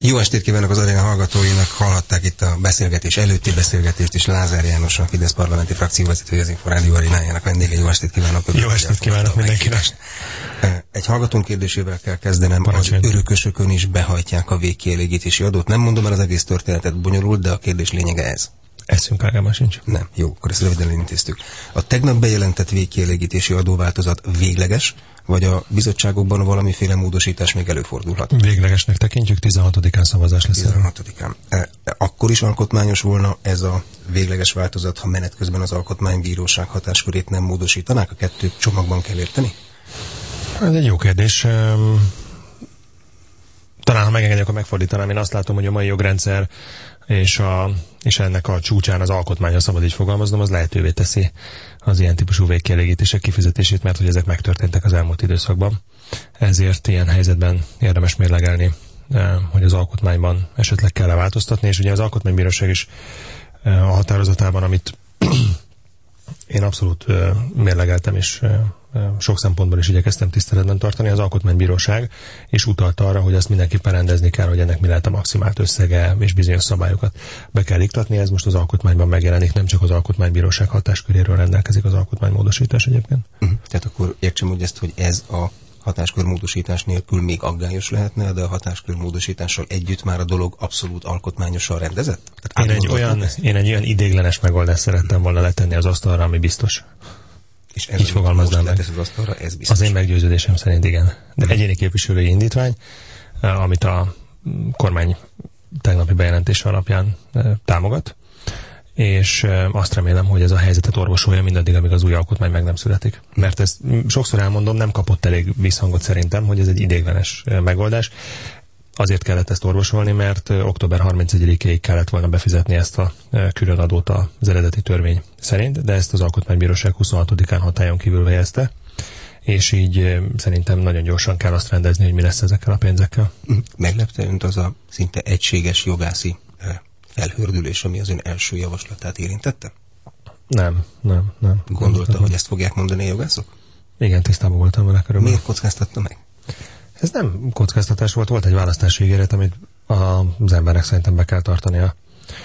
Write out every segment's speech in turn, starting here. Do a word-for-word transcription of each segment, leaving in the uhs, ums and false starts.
Jó estét kívánok az aréna hallgatóinak, hallhatták itt a beszélgetés előtti beszélgetést is. Lázár János, a Fidesz parlamenti frakcióvezetője, az Inforádió arénájának vendége. Jó estét kívánok! Jó estét kívánok mindenkinek! Egy hallgatónk kérdésével kell kezdenem. Parancsolj. Az örökösökön is behajtják a végkielégítési adót. Nem mondom el az egész történetet, bonyolult, de a kérdés lényege ez. Eszünk ágában sincs. Nem, jó, akkor ezt röviden elintéztük. A tegnap bejelentett végkielégítési adóváltozat végleges, vagy a bizottságokban valamiféle módosítás még előfordulhat? Véglegesnek tekintjük, tizenhatodikán szavazás lesz. tizenhatodikán. E, akkor is alkotmányos volna ez a végleges változat, ha menet közben az alkotmánybíróság hatáskörét nem módosítanák? A kettő csomagban kell érteni? Ez egy jó kérdés. Talán, ha megengedjük, akkor megfordítanám. Én azt látom, hogy a mai jogrendszer és, a, és ennek a csúcsán az alkotmány, ha szabad így fogalmaznom, az lehetővé teszi az ilyen típusú végkielégítések kifizetését, mert hogy ezek megtörténtek az elmúlt időszakban. Ezért ilyen helyzetben érdemes mérlegelni, hogy az alkotmányban esetleg kell-e változtatni, és ugye az Alkotmánybíróság is a határozatában, amit én abszolút mérlegeltem, és sok szempontból is igyekeztem tiszteletben tartani, az Alkotmánybíróság is utalta arra, hogy ezt mindenképpen rendezni kell, hogy ennek mi lehet a maximált összege, és bizonyos szabályokat be kell iktatni. Ez most az alkotmányban megjelenik, nem csak az Alkotmánybíróság hatásköréről rendelkezik az alkotmánymódosítás egyébként. Uh-huh. Tehát akkor értsem úgy ezt, hogy ez a hatáskörmódosítás nélkül még aggályos lehetne, de a hatáskörmódosítással együtt már a dolog abszolút alkotmányosan rendezett? Én egy, olyan, én egy olyan idéglenes megoldást szerettem volna letenni az asztalra, ami biztos. És ez így fogalmaznám meg. Az, asztalra, ez biztos. Az én meggyőződésem szerint igen. De egyéni képviselői indítvány, amit a kormány tegnapi bejelentése alapján támogat, és azt remélem, hogy ez a helyzetet orvosolja mindaddig, amíg az új alkotmány meg nem születik. Mert ezt sokszor elmondom, nem kapott elég visszhangot szerintem, hogy ez egy ideiglenes megoldás. Azért kellett ezt orvosolni, mert október harmincegyedikéig kellett volna befizetni ezt a külön adót az eredeti törvény szerint, de ezt az Alkotmánybíróság huszonhatodikán hatályon kívül helyezte, és így szerintem nagyon gyorsan kell azt rendezni, hogy mi lesz ezekkel a pénzekkel. Meglepte önt az a szinte egységes jogászi felhördülés, ami az ön első javaslatát érintette? Nem, nem, nem. Gondolta, hogy ezt fogják mondani a jogászok? Igen, tisztában voltam vele körülbelül. Miért kockáztatta meg? Ez nem kockáztatás volt, volt egy választási ígéret, amit az embernek szerintem be kell tartania.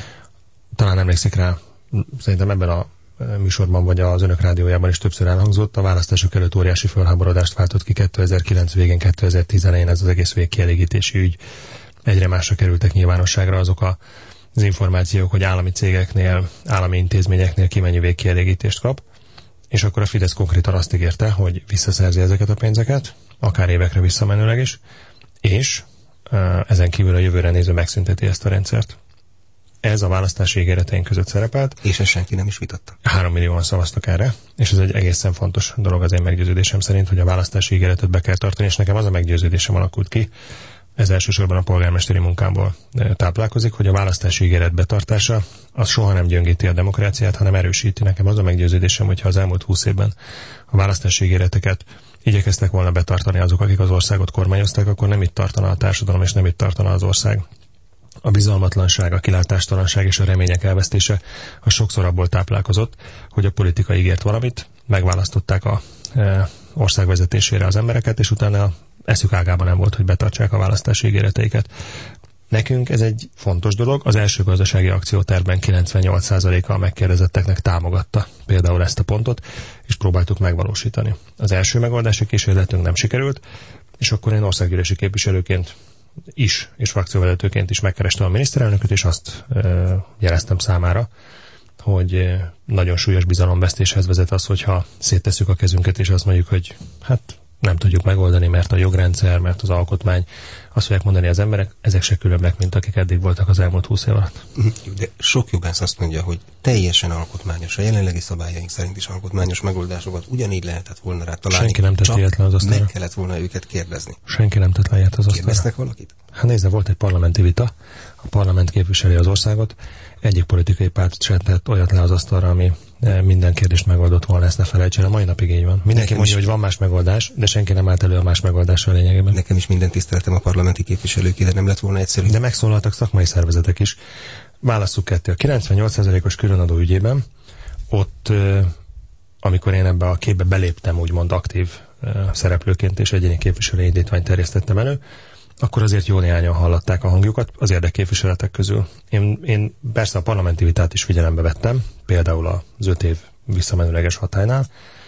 Talán emlékszik rá, szerintem ebben a műsorban vagy az Önök rádiójában is többször elhangzott, a választások előtt óriási felháborodást váltott ki kétezer-kilenc végén, kétezer-tíz elején ez az egész végkielégítési ügy. Egyre másra kerültek nyilvánosságra azok a, az információk, hogy állami cégeknél, állami intézményeknél ki mennyi végkielégítést kap, és akkor a Fidesz konkrétan azt ígérte, hogy visszaszerzi ezeket a pénzeket, akár évekre visszamenőleg is, és ezen kívül a jövőre nézve megszünteti ezt a rendszert. Ez a választási ígéreteink között szerepelt. És ezt senki nem is vitatta. Három millióan szavaztak erre, és ez egy egészen fontos dolog az én meggyőződésem szerint, hogy a választási ígéretet be kell tartani, és nekem az a meggyőződésem alakult ki, ez elsősorban a polgármesteri munkámból táplálkozik, hogy a választási ígéret betartása az soha nem gyöngíti a demokráciát, hanem erősíti. Nekem az a meggyőződésem, hogyha az elmúlt húsz évben a választási ígéreteket igyekeztek volna betartani azok, akik az országot kormányozták, akkor nem itt tartana a társadalom, és nem itt tartana az ország. A bizalmatlanság, a kilátástalanság és a remények elvesztése az sokszor abból táplálkozott, hogy a politika ígért valamit, megválasztották a e, ország vezetésére az embereket, és utána eszük ágában nem volt, hogy betartsák a választási ígéreteiket. Nekünk ez egy fontos dolog. Az első gazdasági akciótervben kilencvennyolc százaléka a megkérdezetteknek támogatta például ezt a pontot, és próbáltuk megvalósítani. Az első megoldási kísérletünk nem sikerült, és akkor én országgyűlési képviselőként is, és frakcióvezetőként is megkerestem a miniszterelnököt, és azt e, jeleztem számára, hogy nagyon súlyos bizalomvesztéshez vezet az, hogyha széttesszük a kezünket, és azt mondjuk, hogy hát nem tudjuk megoldani, mert a jogrendszer, mert az alkotmány, azt fogják mondani az emberek, ezek se különbek, mint akik eddig voltak az elmúlt húsz év alatt. De sok jogász azt mondja, hogy teljesen alkotmányos, a jelenlegi szabályaink szerint is alkotmányos megoldásokat ugyanígy lehetett volna rá találni. Senki nem tett ilyetlen az asztalra. Meg kellett volna őket kérdezni. Senki nem tett le ilyet az asztalra. Kérdeztek valakit? Hát nézze, volt egy parlamenti vita, a parlament képviseli az országot, egyik politikai párt sem tett olyat le az asztalra, ami minden kérdést megoldott volna, ezt ne felejtsen, a mai napig így van. Mindenki Nekem mondja, is... hogy van más megoldás, de senki nem állt elő a más megoldással lényegében. Nekem is minden tiszteletem a parlamenti képviselők, de nem lett volna egyszerű. De megszólaltak szakmai szervezetek is. Válasszuk ketté. A kilencvennyolc százalékos különadó ügyében, ott, amikor én ebbe a képbe beléptem, úgymond aktív szereplőként és egyéni képviselői indítványt terjesztettem elő, akkor azért jó néhányan hallatták a hangjukat az érdekképviseletek közül. Én, én persze a parlamenti vitát is figyelembe vettem, például az öt év visszamenőleges hatálynál,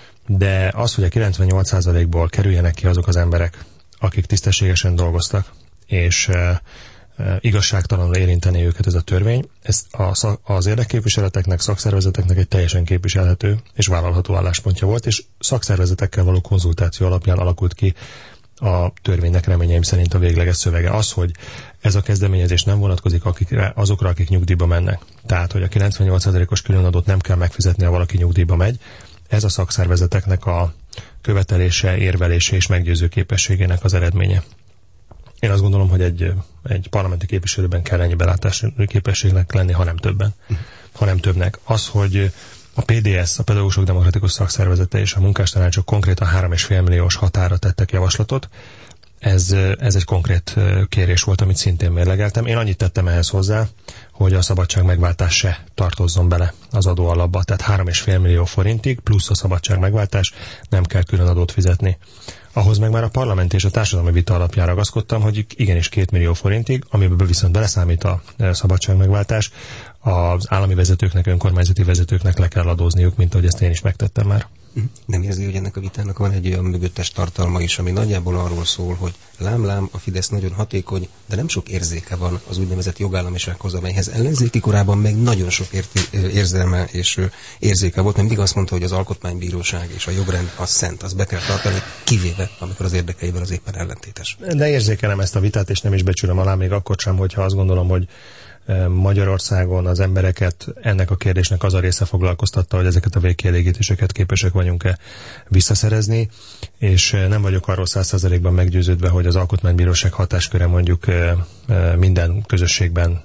de az, hogy a kilencvennyolc százalékból kerüljenek ki azok az emberek, akik tisztességesen dolgoztak, és e, e, igazságtalanul érinteni őket ez a törvény, ez a, az érdekképviseleteknek, szakszervezeteknek egy teljesen képviselhető és vállalható álláspontja volt, és szakszervezetekkel való konzultáció alapján alakult ki a törvénynek reményeim szerint a végleges szövege. Az, hogy ez a kezdeményezés nem vonatkozik akikre, azokra, akik nyugdíjba mennek. Tehát, hogy a kilencvennyolc százalékos különadót nem kell megfizetni, ha valaki nyugdíjba megy, ez a szakszervezeteknek a követelése, érvelése és meggyőző képességének az eredménye. Én azt gondolom, hogy egy, egy parlamenti képviselőben kell ennyi belátású képességnek lenni, ha nem többen. Ha nem többnek. Az, hogy a pé dé es, a Pedagógusok Demokratikus Szakszervezete és a munkástanácsok konkrétan három egész öt milliós határa tettek javaslatot. Ez, ez egy konkrét kérés volt, amit szintén mérlegeltem. Én annyit tettem ehhez hozzá, hogy a szabadság megváltás se tartozzon bele az adó alapba. Tehát három egész öt millió forintig plusz a szabadság megváltás, nem kell külön adót fizetni. Ahhoz meg már a parlament és a társadalmi vita alapján ragaszkodtam, hogy igenis két millió forintig, amiben viszont beleszámít a szabadság megváltás, az állami vezetőknek, önkormányzati vezetőknek le kell adózniuk, mint ahogy ezt én is megtettem már. Nem érzi, hogy ennek a vitának van egy olyan mögöttes tartalma is, ami nagyjából arról szól, hogy lám-lám, a Fidesz nagyon hatékony, de nem sok érzéke van az úgynevezett jogállamisághoz, amelyhez ellenzéki korában meg nagyon sok érti, érzelme és érzéke volt, mert mindig azt mondta, hogy az alkotmánybíróság és a jogrend az szent, az be kell tartani, kivéve, amikor az érdekeivel az éppen ellentétes. De érzékelem ezt a vitát, és nem is becsülöm alá, még akkor sem, hogyha azt gondolom, hogy Magyarországon az embereket ennek a kérdésnek az a része foglalkoztatta, hogy ezeket a végkielégítéseket képesek vagyunk-e visszaszerezni, és nem vagyok arról száz százalékban meggyőződve, hogy az Alkotmánybíróság hatásköre mondjuk minden közösségben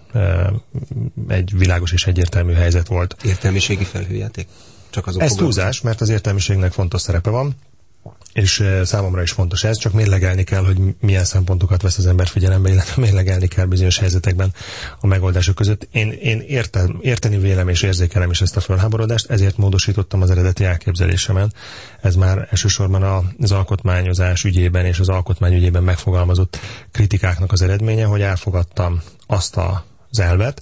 egy világos és egyértelmű helyzet volt. Értelmiségi felhőjáték? Csak azok ez túlzás, mert az értelmiségnek fontos szerepe van, és számomra is fontos ez, csak mérlegelni kell, hogy milyen szempontokat vesz az ember figyelembe, illetve mérlegelni kell bizonyos helyzetekben a megoldások között. Én, én értem, érteni vélem és érzékelem is ezt a felháborodást, ezért módosítottam az eredeti elképzelésemen. Ez már elsősorban az alkotmányozás ügyében és az alkotmány ügyében megfogalmazott kritikáknak az eredménye, hogy elfogadtam azt az elvet,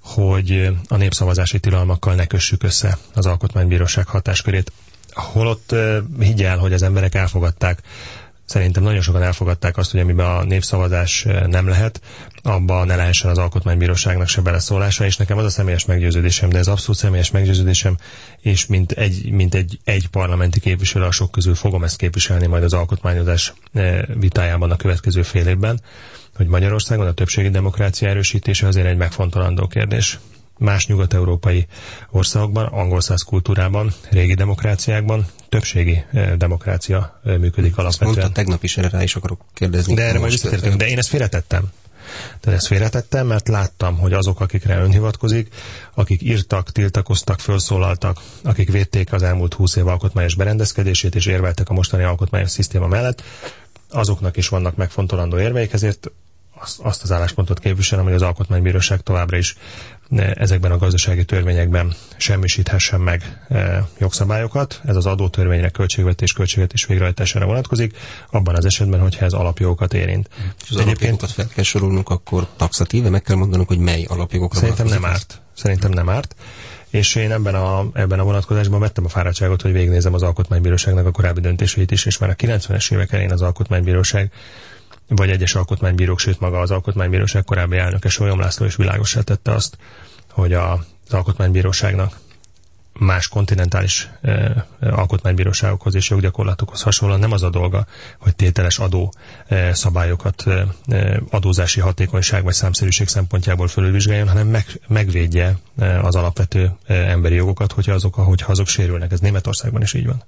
hogy a népszavazási tilalmakkal ne kössük össze az Alkotmánybíróság hatáskörét. Holott higgyel, hogy az emberek elfogadták, szerintem nagyon sokan elfogadták azt, hogy amiben a népszavazás nem lehet, abban ne lehessen az Alkotmánybíróságnak se beleszólása, és nekem az a személyes meggyőződésem, de ez abszolút személyes meggyőződésem, és mint egy, mint egy, egy parlamenti képviselő a sok közül fogom ezt képviselni majd az alkotmányozás vitájában a következő fél évben, hogy Magyarországon a többségi demokrácia erősítése azért egy megfontolandó kérdés. Más nyugat-európai országokban, angolszász kultúrában, régi demokráciákban többségi eh, demokrácia eh, működik alapvetően. Mondta tegnap is, erre rá is akarok kérdezni. De erre majd visszatértünk, de én ezt félretettem. De ezt félretettem, mert láttam, hogy azok, akikre ön hivatkozik, akik írtak, tiltakoztak, felszólaltak, akik védték az elmúlt húsz év alkotmányos berendezkedését és érveltek a mostani alkotmányos szisztéma mellett, azoknak is vannak megfontolandó érveik, ezért azt az álláspontot képviselem, hogy az Alkotmánybíróság továbbra is ezekben a gazdasági törvényekben semmisíthessen meg e, jogszabályokat. Ez az adótörvényre, költségvetés, költségvetés végrehajtására vonatkozik, abban az esetben, hogyha ez alapjogokat érint. És az alapjogokat fel kell sorolnunk, akkor taxatíve meg kell mondanunk, hogy mely alapjogokra Szerintem nem árt. Szerintem nem árt. És én ebben a, ebben a vonatkozásban vettem a fáradtságot, hogy végignézem az Alkotmánybíróságnak a korábbi döntéseit is, és már a kilencvenes évek elején az Alkotmánybíróság vagy egyes alkotmánybírók, sőt maga az Alkotmánybíróság korábbi elnöke Sólyom László is világossá tette azt, hogy a, az Alkotmánybíróságnak más kontinentális eh, alkotmánybíróságokhoz és joggyakorlatokhoz hasonlóan nem az a dolga, hogy tételes adó eh, szabályokat eh, adózási hatékonyság vagy számszerűség szempontjából fölülvizsgáljon, hanem meg, megvédje eh, az alapvető eh, emberi jogokat, hogyha azok, hogyha azok sérülnek. Ez Németországban is így van.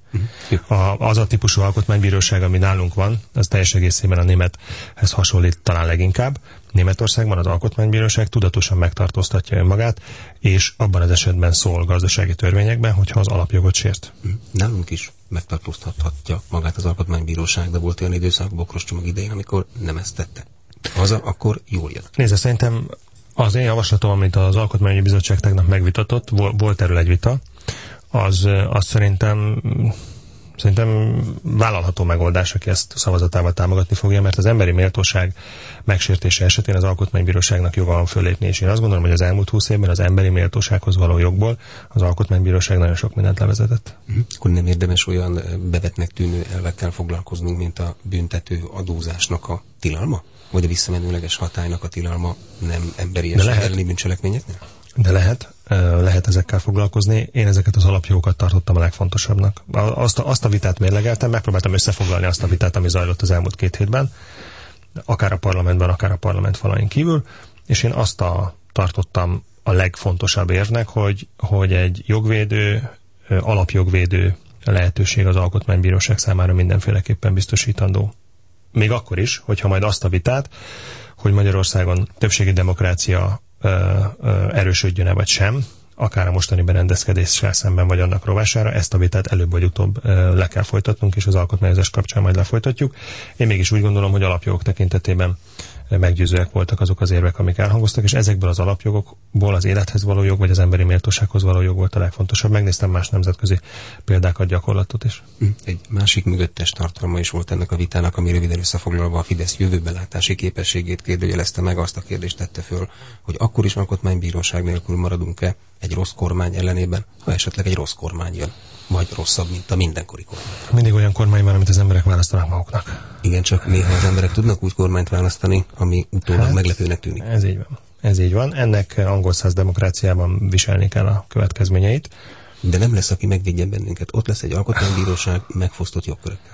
A, az a típusú alkotmánybíróság, ami nálunk van, az teljes egészében a némethez hasonlít talán leginkább. Németországban az Alkotmánybíróság tudatosan megtartóztatja önmagát, és abban az esetben szól gazdasági törvényekben, hogyha az alapjogot sért. Nálunk is megtartóztathatja magát az Alkotmánybíróság, de volt olyan időszak Bokros csomag idején, amikor nem ezt tette. Haza, akkor jól jött. Nézd, szerintem az én javaslatom, amit az Alkotmányi Bizottság tegnap megvitatott, volt erről egy vita, az, az szerintem Szerintem vállalható megoldás, aki ezt szavazatával támogatni fogja, mert az emberi méltóság megsértése esetén az Alkotmánybíróságnak joga van föllépni, és én azt gondolom, hogy az elmúlt húsz évben az emberi méltósághoz való jogból az Alkotmánybíróság nagyon sok mindent levezetett. Uh-huh. Akkor nem érdemes olyan bevetnek tűnő elvekkel foglalkoznunk, mint a büntető adózásnak a tilalma? Vagy a visszamenőleges hatálynak a tilalma nem emberies elleni bűncselekményeknél? De lehet, lehet ezekkel foglalkozni. Én ezeket az alapjogokat tartottam a legfontosabbnak. Azt a, azt a vitát mérlegeltem, megpróbáltam összefoglalni azt a vitát, ami zajlott az elmúlt két hétben, akár a parlamentben, akár a parlament falain kívül, és én azt a, tartottam a legfontosabb érvnek, hogy, hogy egy jogvédő, alapjogvédő lehetőség az Alkotmánybíróság számára mindenféleképpen biztosítandó. Még akkor is, hogyha majd azt a vitát, hogy Magyarországon többségi demokrácia erősödjön-e vagy sem, akár a mostani berendezkedéssel szemben vagy annak rovására, ezt a vitát előbb vagy utóbb le kell folytatnunk, és az alkotmányozás kapcsán majd lefolytatjuk. Én mégis úgy gondolom, hogy alapjogok tekintetében meggyőzőek voltak azok az érvek, amik elhangoztak, és ezekből az alapjogokból az élethez való jog, vagy az emberi méltósághoz való jog volt a legfontosabb. Megnéztem más nemzetközi példákat, gyakorlatot is. Egy másik mögöttes tartalma is volt ennek a vitának, ami röviden összefoglalva a Fidesz jövőbelátási képességét kérdőjelezte meg, azt a kérdést tette föl, hogy akkor is alkotmánybíróság nélkül maradunk-e egy rossz kormány ellenében, ha esetleg egy rossz kormány jön, vagy rosszabb, mint a mindenkori kormány. Mindig olyan kormány van, amit az emberek választanak maguknak. Igen, csak néha az emberek tudnak úgy kormányt választani, ami utólag hát, meglepőnek tűnik. Ez így van. Ez így van. Ennek angol száz demokráciában viselni kell a következményeit. De nem lesz, aki megvédjen bennünket. Ott lesz egy alkotmánybíróság megfosztott jogkörökkel.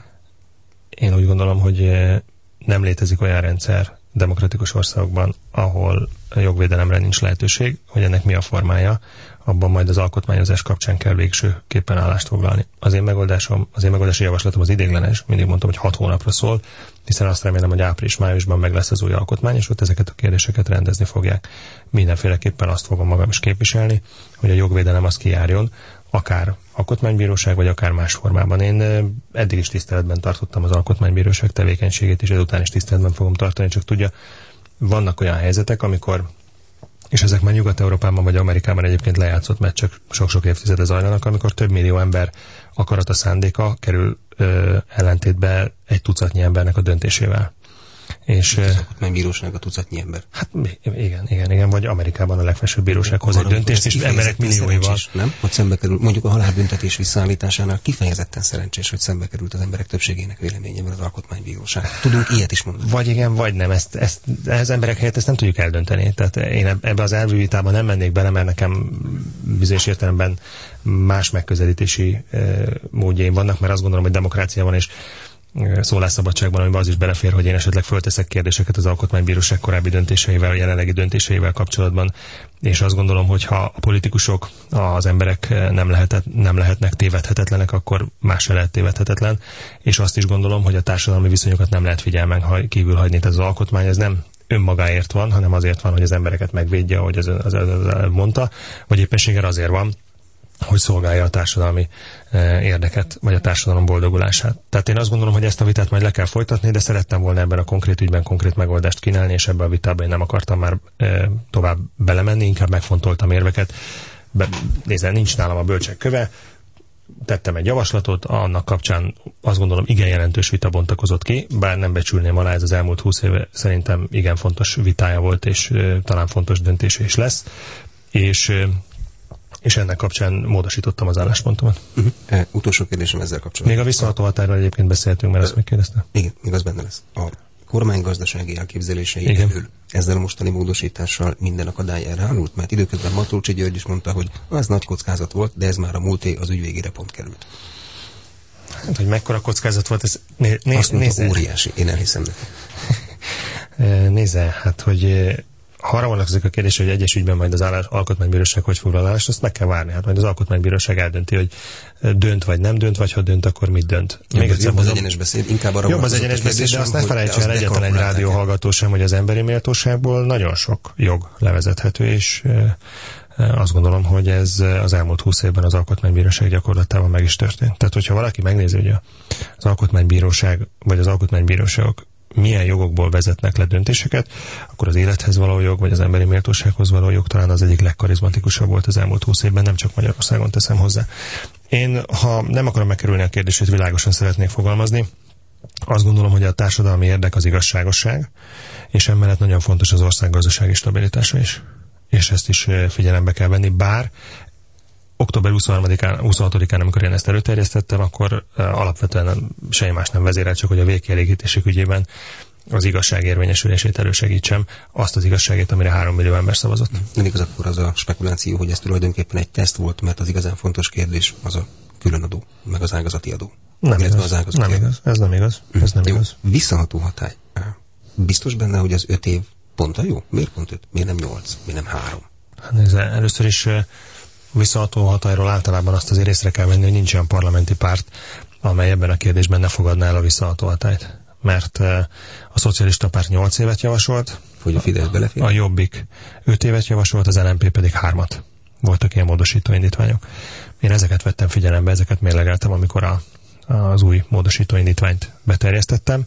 Én úgy gondolom, hogy nem létezik olyan rendszer demokratikus országokban, ahol a jogvédelemre nincs lehetőség, hogy ennek mi a formája, abban majd az alkotmányozás kapcsán kell végsőképpen állást foglalni. Az én megoldásom, az én megoldási javaslatom az idéglenes, mindig mondtam, hogy hat hónapra szól, hiszen azt remélem, hogy április-májusban meg lesz az új alkotmány, és ott ezeket a kérdéseket rendezni fogják. Mindenféleképpen azt fogom magam is képviselni, hogy a jogvédelem az kijárjon, akár alkotmánybíróság, vagy akár más formában. Én eddig is tiszteletben tartottam az alkotmánybíróság tevékenységét, és ezután is tiszteletben fogom tartani, csak tudja, vannak olyan helyzetek, amikor, és ezek már Nyugat-Európában vagy Amerikában egyébként lejátszott meccsek sok-sok évtizede zajlanak, amikor több millió ember akarata, szándéka kerül ö, ellentétbe egy tucatnyi embernek a döntésével. És az alkotmánybíróság a tucatnyi ember. Hát igen, igen, igen, vagy Amerikában a legfelsőbb bíróság hoz egy döntést, és emberek millióival. Nem? Hogy szembe kerül, mondjuk a halálbüntetés visszaállításánál kifejezetten szerencsés, hogy szembe került az emberek többségének véleményével az alkotmánybíróság. Tudunk ilyet is mondani. Vagy igen, vagy nem. Ezt, ezt, az emberek helyett ezt nem tudjuk eldönteni. Tehát én ebbe az elvű vitában nem mennék bele, mert nekem bizonyos értelemben más megközelítési módjaim vannak, mert azt gondolom, hogy demokrácia van, és szólásszabadságban, amiben az is belefér, hogy én esetleg fölteszek kérdéseket az Alkotmánybíróság korábbi döntéseivel, a jelenlegi döntéseivel kapcsolatban, és azt gondolom, hogy ha a politikusok, az emberek nem, lehetett, nem lehetnek tévedhetetlenek, akkor más se lehet tévedhetetlen, és azt is gondolom, hogy a társadalmi viszonyokat nem lehet figyelmen kívül hagyni. Tehát az alkotmány ez nem önmagáért van, hanem azért van, hogy az embereket megvédje, ahogy az, az, az, az mondta, vagy éppenséggel azért van, hogy szolgálja a társadalmi eh, érdeket, vagy a társadalom boldogulását. Tehát én azt gondolom, hogy ezt a vitát majd le kell folytatni, de szerettem volna ebben a konkrét ügyben konkrét megoldást kínálni, és ebben a vitában én nem akartam már eh, tovább belemenni, inkább megfontoltam érveket. Be, nézzel, nincs nálam a bölcsek köve, tettem egy javaslatot, annak kapcsán azt gondolom igen jelentős vita bontakozott ki, bár nem becsülném alá, ez az elmúlt húsz éve szerintem igen fontos vitája volt, és eh, talán fontos döntése is lesz, és eh, és ennek kapcsán módosítottam az álláspontomat. Uh-huh. E, utolsó kérdésem ezzel kapcsolatban. Még a visszaható határról egyébként beszéltünk, mert e, ezt megkérdezte. Igen, még az benne lesz. A kormány gazdasági elképzelései belül ezzel a mostani módosítással minden akadály elhárult, mert időközben Matolcsy György is mondta, hogy az nagy kockázat volt, de ez már a múlté, az ügy végére pont került. Hát, hogy mekkora kockázat volt, ez né, né, azt mondta, óriási, én elhiszem neki. Nézze, hát, hogy ha arra vonatkozik a kérdés, hogy egyes ügyben majd az állás, alkotmánybíróság hogy foglal állást, azt meg kell várni. Hát majd az alkotmánybíróság eldönti, hogy dönt vagy nem dönt, vagy ha dönt, akkor mit dönt. Jobb, Még jobb az egyenes beszéd, inkább arra jobb az egyenes beszéd, de azt ne felejtsen el egyetlen egy rádióhallgató sem, hogy az emberi méltóságból nagyon sok jog levezethető, és azt gondolom, hogy ez az elmúlt húsz évben az alkotmánybíróság gyakorlatában meg is történt. Tehát, hogyha valaki megnézi, hogy az alkotmánybíróság, vagy az alkotmánybíróságok milyen jogokból vezetnek le döntéseket, akkor az élethez való jog, vagy az emberi méltósághoz való jog talán az egyik legkarizmatikusabb volt az elmúlt húsz évben, nem csak Magyarországon teszem hozzá. Én, ha nem akarom megkerülni a kérdését, világosan szeretnék fogalmazni. Azt gondolom, hogy a társadalmi érdek az igazságosság, és emellett nagyon fontos az ország gazdasági stabilitása is. És ezt is figyelembe kell venni, bár október huszonharmadikán, huszonhatodikán, amikor én ezt előterjesztettem, akkor alapvetően semmi más nem vezérelt, csak hogy a végkielégítések ügyében az igazság érvényesülését elősegítsem, azt az igazságét, amire három millió ember szavazott. Nem igaz akkor az a spekuláció, hogy ez tulajdonképpen egy teszt volt, mert az igazán fontos kérdés az a különadó, meg az ágazati adó. Nem igaz, az nem igaz, ez nem igaz, ez nem jó, igaz. Visszaható hatály. Biztos benne, hogy az öt év pont a jó? Miért pont öt? Miért nem nyolc? Miért nem három? Hát nézze, először is visszaható hatályról általában azt azért észre kell venni, hogy nincs olyan parlamenti párt, amely ebben a kérdésben ne fogadná el a visszaható hatályt. Mert a szocialista párt nyolc évet javasolt, hogy a Fidesz belefér? A Jobbik öt évet javasolt, az el em pé pedig hármat. Voltak ilyen módosító indítványok. Én ezeket vettem figyelembe, ezeket mérlegeltem, amikor a, az új módosító indítványt beterjesztettem.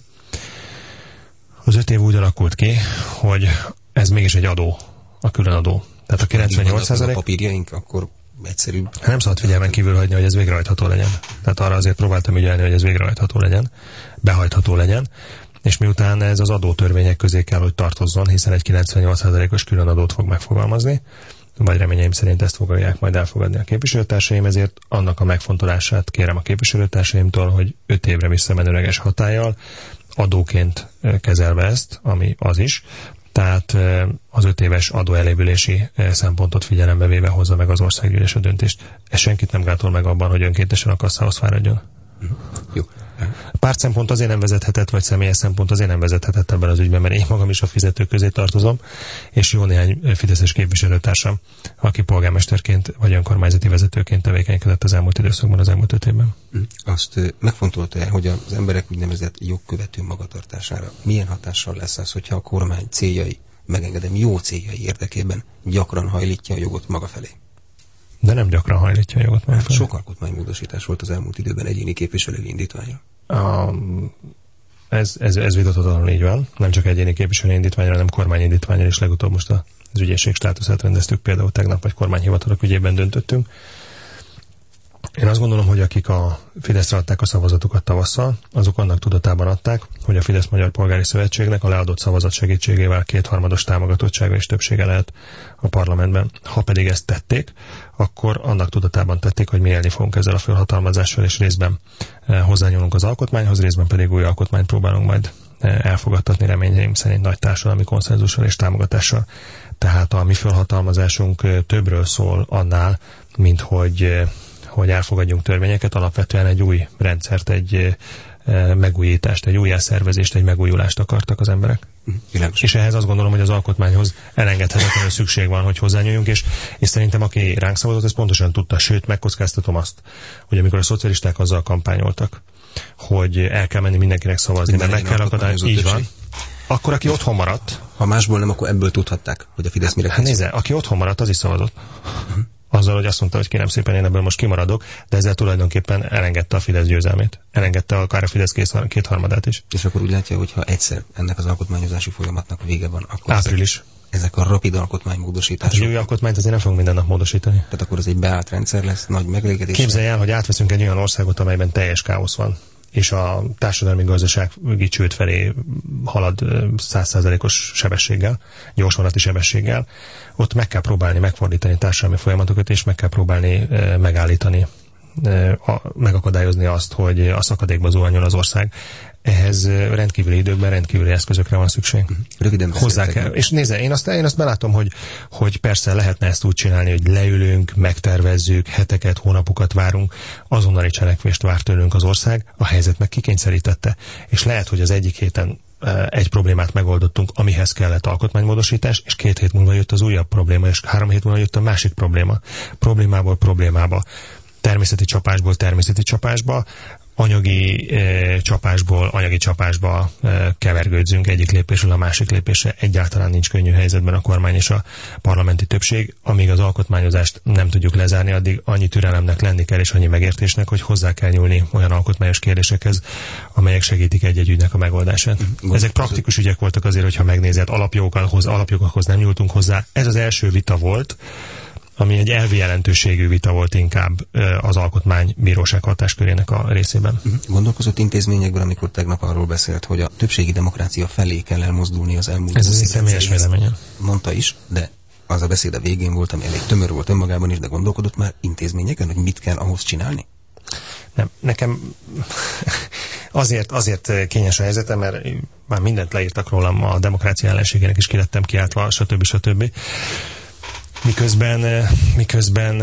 Az öt év úgy alakult ki, hogy ez mégis egy adó, a külön adó. Tehát a kilencvennyolc százalék... A papírjaink akkor egyszerűbb. Nem szabad figyelmen kívül hagyni, hogy ez végrehajtható legyen. Tehát arra azért próbáltam ügyelni, hogy ez végrehajtható legyen, behajtható legyen, és miután ez az adótörvények közé kell, hogy tartozzon, hiszen egy kilencvennyolc százalékos külön adót fog megfogalmazni, vagy reményeim szerint ezt fogják majd elfogadni a képviselőtársaim, ezért annak a megfontolását kérem a képviselőtársaimtól, hogy öt évre visszamenőleges hatállyal adóként kezelve ezt, ami az is, tehát az öt éves adóelévülési szempontot figyelembe véve hozza meg az országgyűlés a döntést. Ez senkit nem gátol meg abban, hogy önkéntesen a kasszához fáradjon. Jó. Párt szempont azért nem vezethetett, vagy személyes szempont azért nem vezethetett ebben az ügyben, mert én magam is a fizetők közé tartozom, és jó néhány fideszes képviselőtársam, aki polgármesterként vagy önkormányzati vezetőként tevékenykedett az elmúlt időszakban, az elmúlt öt évben. Azt megfontolta-e, hogy az emberek úgynevezett jogkövető magatartására milyen hatással lesz az, hogyha a kormány céljai, megengedem, jó céljai érdekében gyakran hajlítja a jogot maga felé? De nem gyakran hajlítja a jogot maga felé. Sok alkotmánymódosítás volt az elmúlt időben egyéni képviselői indítványra. A, ez, ez, ez vitathatatlanul így van. Nem csak egyéni képviselői indítványra, hanem kormányindítványra is. Legutóbb most az ügyészség státuszát rendeztük, például tegnap, vagy kormányhivatalok ügyében döntöttünk. Én azt gondolom, hogy akik a Fideszre adták a szavazatukat tavasszal, azok annak tudatában adták, hogy a Fidesz Magyar Polgári Szövetségnek a leadott szavazat segítségével kétharmados támogatottsága és többsége lehet a parlamentben. Ha pedig ezt tették, akkor annak tudatában tették, hogy mi élni fogunk ezzel a fölhatalmazással, és részben hozzányúlunk az alkotmányhoz, részben pedig új alkotmányt próbálunk majd elfogadtatni, reményeim szerint nagy társadalmi konszenzussal és támogatással. Tehát a mi fölhatalmazásunk többről szól annál, mint hogy hogy elfogadjunk törvényeket, alapvetően egy új rendszert, egy e, megújítást, egy újjászervezést, egy megújulást akartak az emberek. Világos. És ehhez azt gondolom, hogy az alkotmányhoz elengedhetetlenül szükség van, hogy hozzányúljunk, és, és szerintem aki ránk szavazott, ez pontosan tudta, sőt, megkockáztatom azt, hogy amikor a szocialisták azzal kampányoltak, hogy el kell menni mindenkinek szavazni, mert meg kell akadályozni, így van, akkor aki otthon maradt... Ha másból nem, akkor ebből tudhatták, hogy a Fidesz mire hát nézze, aki otthon maradt, az is szavazott. Uh-huh. Azzal, hogy azt mondta, hogy kérem szépen, én ebből most kimaradok, de ezzel tulajdonképpen elengedte a Fidesz győzelmét. Elengedte akár a Fidesz kétharmadát is. És akkor úgy látja, hogy ha egyszer ennek az alkotmányozási folyamatnak vége van, akkor április. Ezek, ezek a rapid alkotmánymódosítások. Hát, egy új alkotmányt azért nem fogunk minden nap módosítani. Tehát akkor ez egy beállt rendszer lesz, nagy megelégedés. Képzelj el, hogy átveszünk egy olyan országot, amelyben teljes káosz van, és a társadalmi gazdasági csőd felé halad száz százalékos sebességgel, gyorsvonati sebességgel. Ott meg kell próbálni megfordítani társadalmi folyamatokat, és meg kell próbálni e, megállítani, e, a, megakadályozni azt, hogy a szakadékba zuhanjon az ország. Ehhez rendkívüli időkben rendkívüli eszközökre van szükség. Röviden hozzá kell. És nézze, én azt, én azt belátom, hogy, hogy persze lehetne ezt úgy csinálni, hogy leülünk, megtervezzük, heteket, hónapokat várunk, azonnali cselekvést vár tőlünk az ország, a helyzet meg kikényszerítette. És lehet, hogy az egyik héten egy problémát megoldottunk, amihez kellett alkotmánymódosítás, és két hét múlva jött az újabb probléma, és három hét múlva jött a másik probléma. Problémából problémába, természeti csapásból természeti csapásba, anyagi e, csapásból anyagi csapásba e, kevergődzünk egyik lépésről a másik lépésre. Egyáltalán nincs könnyű helyzetben a kormány és a parlamenti többség. Amíg az alkotmányozást nem tudjuk lezárni, addig annyi türelemnek lenni kell és annyi megértésnek, hogy hozzá kell nyúlni olyan alkotmányos kérdésekhez, amelyek segítik egy-egy ügynek a megoldását. Gond, Ezek praktikus ügyek voltak azért, hogyha megnézed, alapjogokhoz, alapjogokhoz nem nyúltunk hozzá. Ez az első vita volt, ami egy elvi jelentőségű vita volt inkább az alkotmánybíróság hatáskörének a részében. Gondolkozott intézményekben, amikor tegnap arról beszélt, hogy a többségi demokrácia felé kell elmozdulni az elmúlt Ez az én személyes véleményem. Mondta is, de az a beszéd a végén volt, ami elég tömör volt önmagában is, de gondolkodott már intézményeken, hogy mit kell ahhoz csinálni? Nem, nekem azért, azért kényes a helyzetem, mert már mindent leírtak rólam, a demokrácia ellenségének is kilettem kiáltva, stb. stb. Miközben, miközben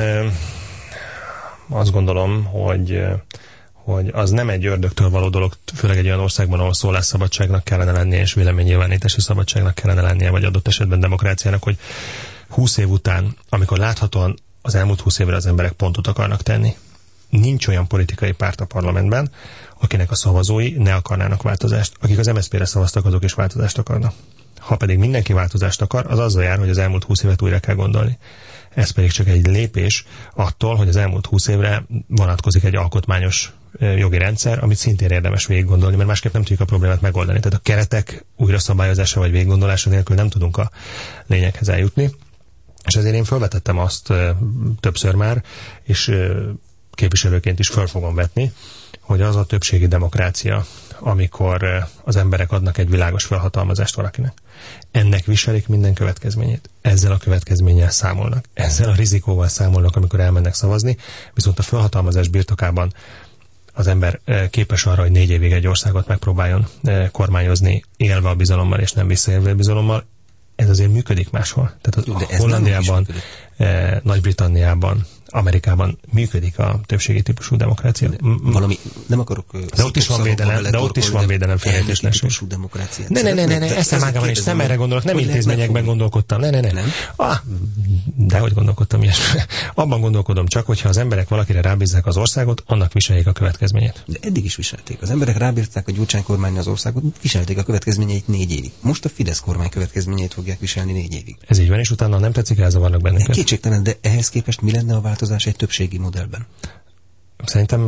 azt gondolom, hogy, hogy az nem egy ördögtől való dolog, főleg egy olyan országban, ahol szólásszabadságnak kellene lennie, és véleménynyilvánítási szabadságnak kellene lennie, vagy adott esetben demokráciának, hogy húsz év után, amikor láthatóan az elmúlt húsz évre az emberek pontot akarnak tenni, nincs olyan politikai párt a parlamentben, akinek a szavazói ne akarnának változást. Akik az em es zé pére szavaztak, azok is változást akarnak. Ha pedig mindenki változást akar, az azzal jár, hogy az elmúlt húsz évet újra kell gondolni. Ez pedig csak egy lépés attól, hogy az elmúlt húsz évre vonatkozik egy alkotmányos jogi rendszer, amit szintén érdemes végig gondolni, mert másképp nem tudjuk a problémát megoldani. Tehát a keretek újra szabályozása vagy végiggondolása nélkül nem tudunk a lényeghez eljutni. És ezért én felvetettem azt többször már, és képviselőként is föl fogom vetni, hogy az a többségi demokrácia, amikor az emberek adnak egy világos felhatalmazást valakinek. Ennek viselik minden következményét. Ezzel a következménnyel számolnak. Ezzel a rizikóval számolnak, amikor elmennek szavazni, viszont a felhatalmazás birtokában az ember képes arra, hogy négy évig egy országot megpróbáljon kormányozni, élve a bizalommal és nem visszaélve a bizalommal. Ez azért működik máshol. Tehát a Hollandiában, Nagy-Britanniában, Amerikában működik a többségi típusú demokrácia. Valami, nem akarok... De ott is van védelem, de ott is van védelem félreértésnek. Ne, ne, ne, ne, ne, ezt mágában is, nem erre gondolok, nem intézményekben gondolkodtam, ne, ne, ne. Ah, de hogy gondolkodtam ilyesmi. Abban gondolkodom csak, hogyha az emberek valakire rábízzák az országot, annak viseljék a következményét. De eddig is viselték. Az emberek rábírták a Gyurcsány kormány az országot, viselték a következményeit négy évig. Most a Fidesz kormány következményeit fogják viselni négy évig. Ez így van, és utána nem tetszik, elzavarnak bennünket. Kétségtelen, de ehhez képest mi lenne a változás egy többségi modellben? Szerintem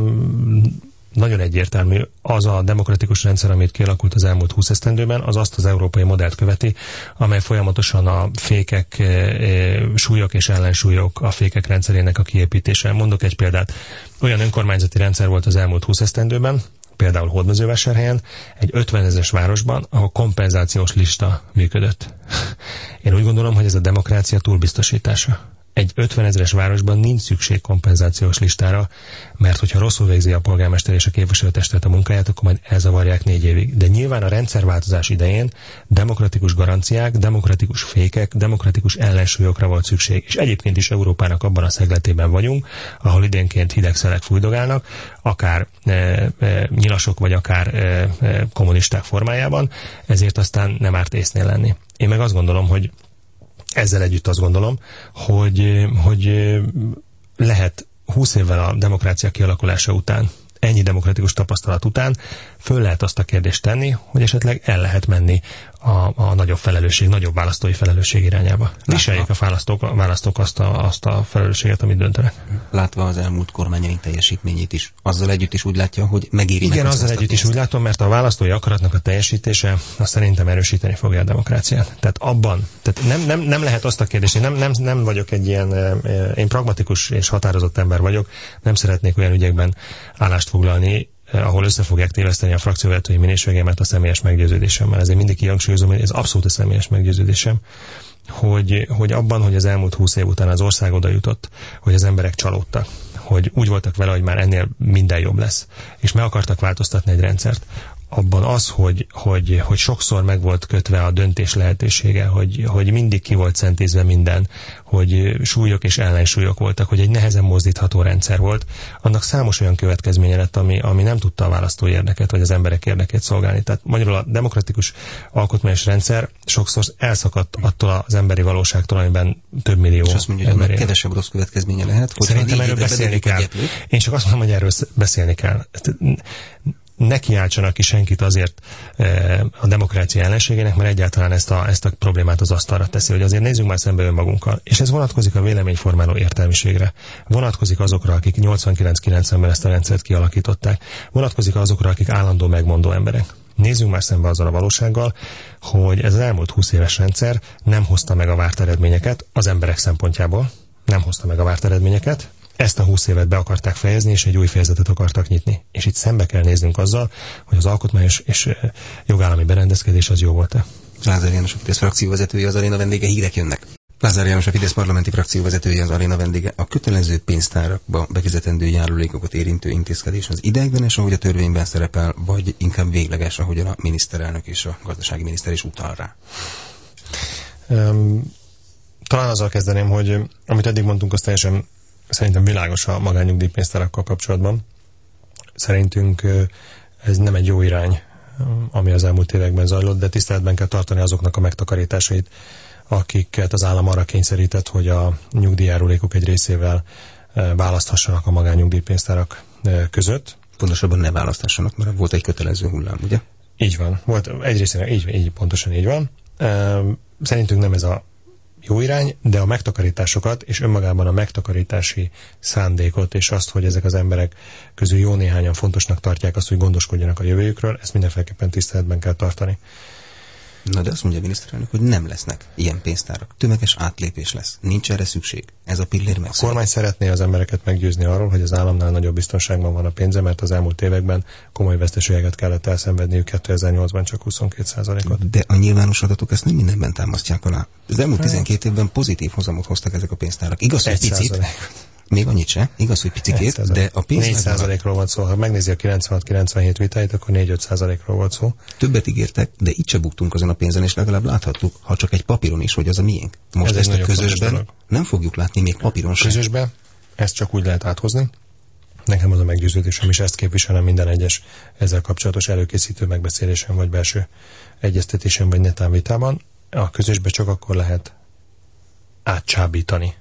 nagyon egyértelmű. Az a demokratikus rendszer, amit kialakult az elmúlt húsz esztendőben, az azt az európai modellt követi, amely folyamatosan a fékek, e, súlyok és ellensúlyok, a fékek rendszerének a kiépítése. Mondok egy példát. Olyan önkormányzati rendszer volt az elmúlt húsz esztendőben, például Hódmezővásárhelyen, egy ötvenezres városban, ahol kompenzációs lista működött. Én úgy gondolom, hogy ez a demokrácia túlbiztosítása. Egy ötvenezres városban nincs szükség kompenzációs listára, mert hogyha rosszul végzi a polgármester és a képviselőtestület a munkáját, akkor majd elzavarják négy évig. De nyilván a rendszerváltozás idején demokratikus garanciák, demokratikus fékek, demokratikus ellensúlyokra volt szükség. És egyébként is Európának abban a szegletében vagyunk, ahol idénként hideg szelek fújdogálnak, akár e, e, nyilasok, vagy akár e, e, kommunisták formájában, ezért aztán nem árt észnél lenni. Én meg azt gondolom, hogy ezzel együtt azt gondolom, hogy, hogy lehet húsz évvel a demokrácia kialakulása után, ennyi demokratikus tapasztalat után föl lehet azt a kérdést tenni, hogy esetleg el lehet menni a, a nagyobb felelősség, nagyobb választói felelősség irányába. Viseljék a választók, a választók azt, a, azt a felelősséget, amit döntenek. Látva az elmúlt kormányaink teljesítményét is, azzal együtt is úgy látja, hogy megéri. Igen, azzal együtt is úgy látom, mert a választói akaratnak a teljesítése azt szerintem erősíteni fogja a demokráciát. Tehát abban, tehát nem, nem, nem lehet azt a kérdést, én nem, nem, nem vagyok egy ilyen, én pragmatikus és határozott ember vagyok, nem szeretnék olyan ügyekben állást foglalni, ahol össze fogják téveszteni a frakcióvezetői minőségemet a személyes meggyőződésemmel. Ezért mindig kihangsúlyozom, hogy ez abszolút a személyes meggyőződésem, hogy, hogy abban, hogy az elmúlt húsz év után az ország oda jutott, hogy az emberek csalódtak, hogy úgy voltak vele, hogy már ennél minden jobb lesz, és meg akartak változtatni egy rendszert, abban az, hogy, hogy, hogy sokszor meg volt kötve a döntés lehetősége, hogy, hogy mindig ki volt szentézve minden, hogy súlyok és ellensúlyok voltak, hogy egy nehezen mozdítható rendszer volt, annak számos olyan következménye lett, ami, ami nem tudta a választói érdeket, vagy az emberek érdekét szolgálni. Tehát magyarul a demokratikus alkotmányos rendszer sokszor elszakadt attól az emberi valóságtól, amiben több millió és azt mondja, hogy kevesebb rossz következménye lehet. Szerintem erről beszélni kell. Én csak azt mondom, hogy erről beszélni kell. Ne kiáltsanak ki senkit azért e, a demokrácia ellenségének, mert egyáltalán ezt a, ezt a problémát az asztalra teszi, hogy azért nézzünk már szembe önmagunkkal. És ez vonatkozik a véleményformáló értelmiségre. Vonatkozik azokra, akik nyolcvankilenc-kilencvenben ezt a rendszert kialakították. Vonatkozik azokra, akik állandó megmondó emberek. Nézzünk már szembe azzal a valósággal, hogy ez az elmúlt húsz éves rendszer nem hozta meg a várt eredményeket az emberek szempontjából. nem hozta meg a várt eredményeket, ezt a húsz évet be akarták fejezni, és egy új fejezetet akartak nyitni. És itt szembe kell néznünk azzal, hogy az alkotmányos és jogállami berendezkedés az jó volt-e. Lázár János, a Fidesz frakcióvezetője, az aréna vendége, hírek jönnek. Lázár János, a Fidesz parlamenti frakcióvezetője, az aréna vendége. A kötelező pénztárakba befizetendő járulékokat érintő intézkedés az ideiglenes, ahogy a törvényben szerepel, vagy inkább végleges, ahogyan a miniszterelnök és a gazdasági miniszter is utal rá? Um, talán azzal kezdeném, hogy amit eddig mondtunk, az teljesen szerintem világos a magánnyugdíjpénztárakkal kapcsolatban. Szerintünk ez nem egy jó irány, ami az elmúlt években zajlott, de tiszteletben kell tartani azoknak a megtakarításait, akiket az állam arra kényszerített, hogy a nyugdíjjárulékok egy részével választhassanak a magánnyugdíjpénztárak között. Pontosabban ne választhassanak, mert volt egy kötelező hullám, ugye? Így van. Volt egy részével, így, így pontosan így van. Szerintünk nem ez a jó irány, de a megtakarításokat és önmagában a megtakarítási szándékot és azt, hogy ezek az emberek közül jó néhányan fontosnak tartják azt, hogy gondoskodjanak a jövőjükről, ezt mindenféleképpen tiszteletben kell tartani. Na de azt mondja a miniszterelnök, hogy nem lesznek ilyen pénztárak. Tömeges átlépés lesz. Nincs erre szükség. Ez a pillér meg. A kormány szeretné az embereket meggyőzni arról, hogy az államnál nagyobb biztonságban van a pénze, mert az elmúlt években komoly veszteségeket kellett elszenvedniük, kétezer-nyolcban csak huszonkettő százalékot. De a nyilvános adatok ezt nem mindenben támasztják alá. Az elmúlt tizenkét évben pozitív hozamot hoztak ezek a pénztárak. Igaz, hogy picit. Még annyit se, igaz, hogy picikét, de a pénz... négy százalékról volt szó. Ha megnézi a kilencvenhat kilencvenhét vitáit, akkor négy-öt százalékról volt szó. Többet ígértek, de itt se buktunk azon a pénzen, és legalább láthattuk, ha csak egy papíron is, hogy az a miénk. Most ez ezt a közösben nem fogjuk látni még papíron sem. Közösben ezt csak úgy lehet áthozni. Nekem az a meggyőződésem, és ezt képviselem minden egyes ezzel kapcsolatos előkészítő megbeszélésen, vagy belső egyeztetésen, vagy netán vitában. A közösbe csak akkor lehet átcsábítani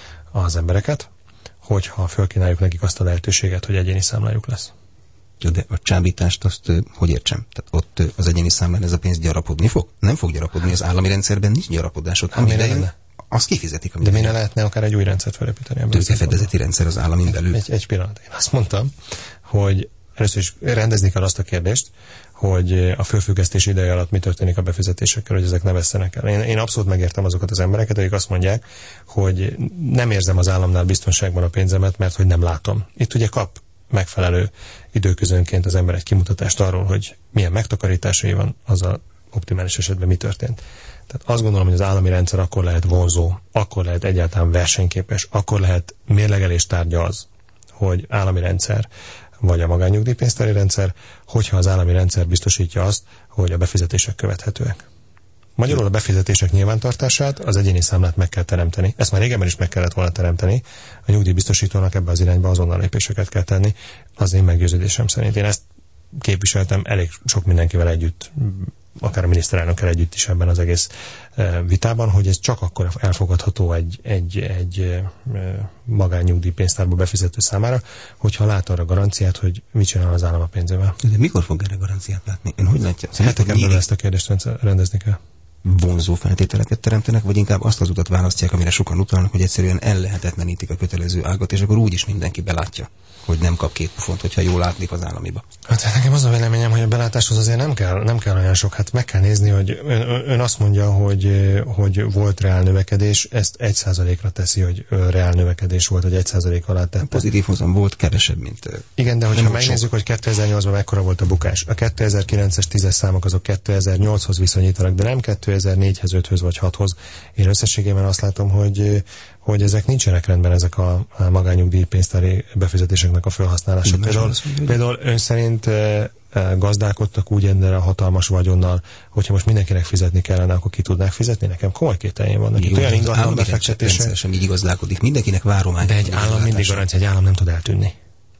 az embereket, hogyha fölkínáljuk nekik azt a lehetőséget, hogy egyéni számlájuk lesz. De a csábítást azt hogy értsem? Tehát ott az egyéni számlán ez a pénz gyarapodni fog? Nem fog gyarapodni, az állami rendszerben nincs gyarapodás. Ott amire jön, azt kifizetik. De miért ne lehetne akár egy új rendszert felépíteni? Tőkefedezeti rendszer az államin belül. Egy, egy pillanat. Én azt mondtam, hogy először is rendezni kell azt a kérdést, hogy a fölfüggesztés ideje alatt mi történik a befizetésekkel, hogy ezek ne vesszenek el. Én, én abszolút megértem azokat az embereket, akik azt mondják, hogy nem érzem az államnál biztonságban a pénzemet, mert hogy nem látom. Itt ugye kap megfelelő időközönként az ember egy kimutatást arról, hogy milyen megtakarításai van, azzal optimális esetben mi történt. Tehát azt gondolom, hogy az állami rendszer akkor lehet vonzó, akkor lehet egyáltalán versenyképes, akkor lehet mérlegelés tárgya az, hogy állami rendszer vagy a magánnyugdíjpénztári rendszer, hogyha az állami rendszer biztosítja azt, hogy a befizetések követhetőek. Magyarul a befizetések nyilvántartását, az egyéni számlát meg kell teremteni. Ezt már régebben is meg kellett volna teremteni. A nyugdíjbiztosítónak ebbe az irányba azonnal lépéseket kell tenni. Az én meggyőződésem szerint. Én ezt képviseltem elég sok mindenkivel együtt, akár a miniszterelnökkel együtt is ebben az egész vitában, hogy ez csak akkor elfogadható egy, egy, egy magánnyugdíjpénztárba befizető számára, hogyha lát arra garanciát, hogy mit csinál az állam a pénzével. De mikor fog erre garanciát látni? Ön hogy látja? Hetek belül ezt a kérdést rendezni kell. Vonzó feltételeket teremtenek, vagy inkább azt az utat választják, amire sokan utalnak, hogy egyszerűen ellehetetlenítik a kötelező ágat, és akkor úgyis mindenki belátja, hogy nem kap két pufont, hogyha jól átlép az államiba. Hát nekem az a véleményem, hogy a belátáshoz azért nem kell, nem kell olyan sok. Hát meg kell nézni, hogy ön, ön azt mondja, hogy, hogy volt reál növekedés, ezt egy százalékra teszi, hogy reál növekedés volt, hogy egy százalék alá tette. Pozitív hozam volt, kevesebb, mint... Igen, de hogyha megnézzük, hogy kétezer-nyolcban mekkora volt a bukás. A kétezer-kilences tízes számok azok kétezer-nyolchoz viszonyítanak, de nem kétezer-négyhez, öthöz vagy hathoz. Én összességében azt látom, hogy hogy ezek nincsenek rendben, ezek a magánnyugdíjpénztári befizetéseknek a felhasználása. Például, például ön szerint e, e, gazdálkodtak úgy ennél a hatalmas vagyonnal, hogyha most mindenkinek fizetni kellene, akkor ki tudnák fizetni? Nekem komoly kételjeim vannak. Itt olyan ingatlan befektetése. Sem így gazdálkodik. Mindenkinek váromány. De egy állam mindig garancia, egy állam nem tud eltűnni.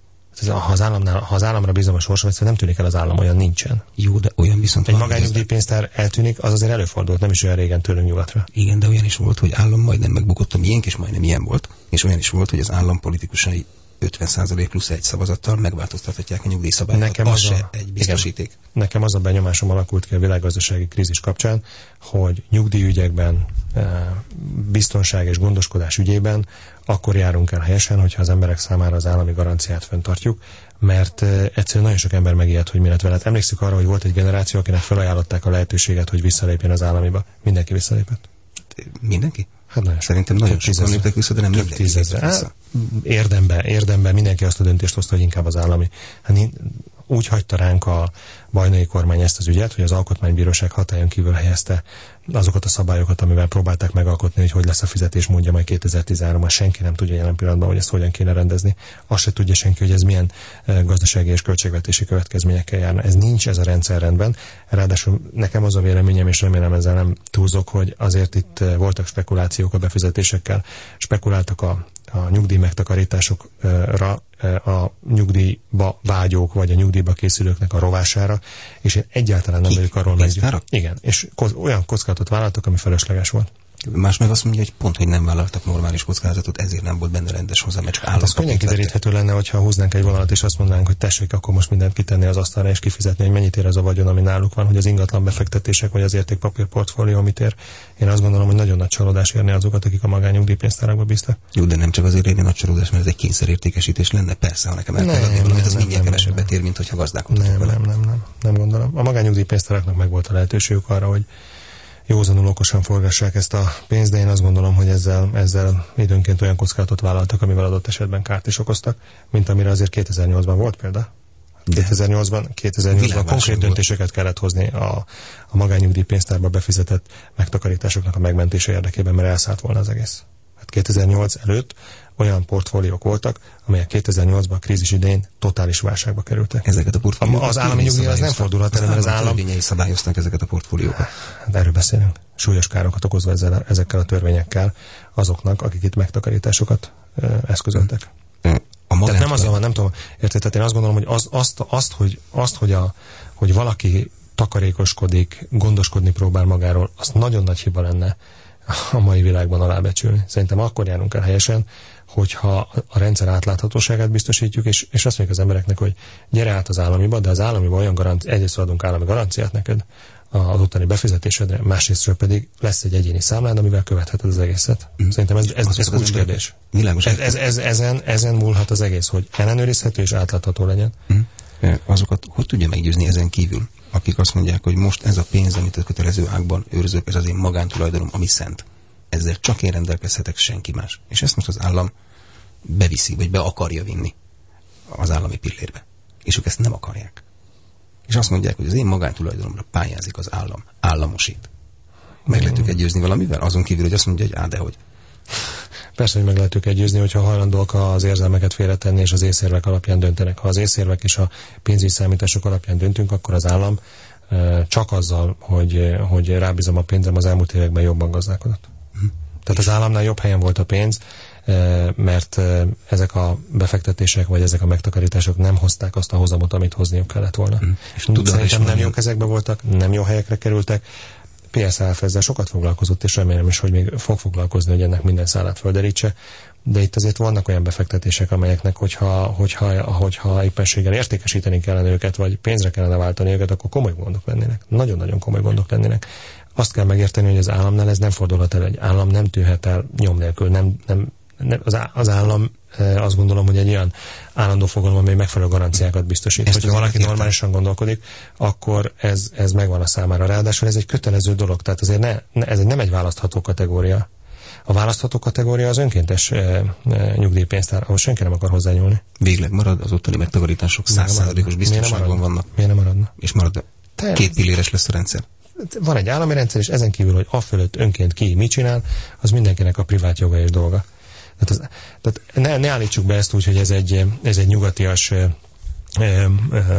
Ha az, államnál, ha az államra bízom a sorsa, nem tűnik el az állam, olyan nincsen. Jó, de olyan viszont... Egy magánnyugdíjpénztár eltűnik, az azért előfordult, nem is olyan régen tőlünk nyugatra. Igen, de olyan is volt, hogy állam majdnem megbukott, a miénk is majdnem ilyen volt, és olyan is volt, hogy az állam politikusai ötven százalék plusz egy szavazattal megváltoztathatják a nyugdíjszabályokat. Nekem az se egy biztosíték. Igen, nekem az a benyomásom alakult ki a világgazdasági krízis kapcsán, hogy nyugdíjügyekben, biztonság és gondoskodás ügyében akkor járunk el helyesen, hogyha az emberek számára az állami garanciát fenntartjuk, mert egyszerűen nagyon sok ember megijedt, hogy mi lett vele. Emlékszük arra, hogy volt egy generáció, akinek felajánlották a lehetőséget, hogy visszalépjen az államiba. Mindenki visszalépett. Mindenki? Hát nagyon Szerintem nagyon sokan léptek vissza, de nem több tízezre. Hát, érdemben, érdemben mindenki azt a döntést hozta, hogy inkább az állami. Hát úgy hagyta ránk a bajnai kormány ezt az ügyet, hogy az Alkotmánybíróság hatályon kívül helyezte azokat a szabályokat, amivel próbálták megalkotni, hogy hogy lesz a fizetés módja majd kétezer-tizenháromban. Senki nem tudja jelen pillanatban, hogy ezt hogyan kéne rendezni. Azt se tudja senki, hogy ez milyen gazdasági és költségvetési következményekkel járna. Ez nincs, ez a rendszer rendben. Ráadásul nekem az a véleményem, és remélem ezzel nem túlzok, hogy azért itt voltak spekulációk a befizetésekkel. Spekuláltak a a nyugdíj megtakarításokra, a nyugdíjba vágyók, vagy a nyugdíjba készülőknek a rovására, és én egyáltalán nem vagyok arról meggyőződve. Igen, és olyan kockázatot vállaltak, ami felesleges volt. Más meg azt mondja, hogy pont, hogy nem vállaltak normális kockázatot, ezért nem volt benne rendes hozzá, mert csak állampapírt. Ez könnyen kideríthető lenne, hogyha húznánk egy vonalat, és azt mondanánk, hogy tessék, akkor most mindent kitenni az asztalra, és kifizetni, hogy mennyit ér ez a vagyon, ami náluk van, hogy az ingatlan befektetések, vagy az értékpapír portfólió mit ér. Én azt gondolom, hogy nagyon nagy csalódás érni azokat, akik a magányugdíjpénztárakba bíztak. Jó, de nem csak azért érni nagy csalódás, mert ez egy kényszerértékesítés lenne, persze, ha nekem el kell adni valamit, az mindjárt kevesebbet ér, mint hogyha gazdálkodhatok vele. Nem, nem, nem, nem gondolom. A magányugdíjpénztáraknak megvolt a lehetőségük arra, hogy józanul okosan forgassák ezt a pénzt, de én azt gondolom, hogy ezzel, ezzel időnként olyan kockázatot vállaltak, amivel adott esetben kárt is okoztak, mint amire azért kétezer-nyolcban volt példa. kétezer-nyolcban, kétezer-nyolcban konkrét döntéseket kellett hozni a, a magányugdíjpénztárba befizetett megtakarításoknak a megmentése érdekében, mert elszállt volna az egész. Hát kétezer-nyolc előtt olyan portfóliók voltak, amelyek kétezer-nyolcban a krízis idején totális válságba kerültek. Ezeket a portfóliókat az állami nyugdíj az nem fordulhat elő, mert az állam törvényei szabályozták ezeket a portfóliókat. De erről beszélünk. Súlyos károkat okozva ezzel, ezekkel a törvényekkel azoknak, akik itt megtakarításokat ö, eszközöltek. A tehát nem azzal van, nem tudom, érted, tehát én azt gondolom, hogy az, azt, azt, hogy, azt hogy, a, hogy valaki takarékoskodik, gondoskodni próbál magáról, az nagyon nagy hiba lenne a mai világban alábecsülni. Szerintem akkor járunk el helyesen, hogyha a rendszer átláthatóságát biztosítjuk, és, és azt mondjuk az embereknek, hogy gyere át az államiba, de az államiba olyan garanciát, egyrészt adunk állami garanciát neked az ottani befizetésedre, másrésztről pedig lesz egy egyéni számlád, amivel követheted az egészet. Mm. Szerintem ez, ez, ez kulcskérdés. Ez, ez, ez, ezen, ezen múlhat az egész, hogy ellenőrizhető és átlátható legyen. Mm. Azokat hogy tudja meggyőzni ezen kívül, akik azt mondják, hogy most ez a pénz, amit a kötelező ágban őrzök, ez az én magántulajdonom, ami szent. Ezzel csak én rendelkezhetek, senki más. És ezt most az állam beviszi, vagy be akarja vinni az állami pillérbe. És ők ezt nem akarják. És azt mondják, hogy az én magántulajdonomra pályázik az állam, államosít. Meg lehet őket győzni valamivel? Azon kívül, hogy azt mondja, hogy á, dehogy. Persze, hogy meg lehet őket győzni, hogyha hajlandóak az érzelmeket félretenni, és az észérvek alapján döntenek. Ha az észérvek és a pénzügyi számítások alapján döntünk, akkor az állam csak azzal, hogy, hogy rábízom a pénzem, az elmúlt években jobban gazdálkodott. Hm. Tehát az államnál jobb helyen volt a pénz, mert ezek a befektetések, vagy ezek a megtakarítások nem hozták azt a hozamot, amit hozniuk kellett volna. Hm. És szerintem nem jó kezekbe voltak, nem jó helyekre kerültek. pé es á ef ezzel sokat foglalkozott, és remélem is, hogy még fog foglalkozni, hogy ennek minden szálát földerítse. De itt azért vannak olyan befektetések, amelyeknek, hogyha, hogyha, hogyha éppenséggel értékesíteni kellene őket, vagy pénzre kellene váltani őket, akkor komoly gondok lennének. Nagyon-nagyon komoly gondok lennének. Azt kell megérteni, hogy az államnál ez nem fordulhat el. Egy állam nem tűhet el nyom nélkül. Nem, nem, nem, az, az állam azt gondolom, hogy egy olyan állandó fogalom, amely megfelelő garanciákat biztosít. Hogyha valaki normálisan gondolkodik, akkor ez, ez megvan a számára. Ráadásul ez egy kötelező dolog, tehát azért ne, ne, ez nem egy választható kategória. A választható kategória az önkéntes e, e, nyugdíjpénztár, ahol senki nem akar hozzányúlni. Végleg marad, az ottani megtakarítások száz százalékos biztonságban vannak. Miért nem maradna? És marad, két pilléres lesz a rendszer. Van egy állami rendszer, és ezen kívül, hogy afölött önként ki mit csinál, az mindenkinek a privát joga és dolga. Tehát, az, tehát ne, ne állítsuk be ezt úgy, hogy ez egy, ez egy nyugatias e, e,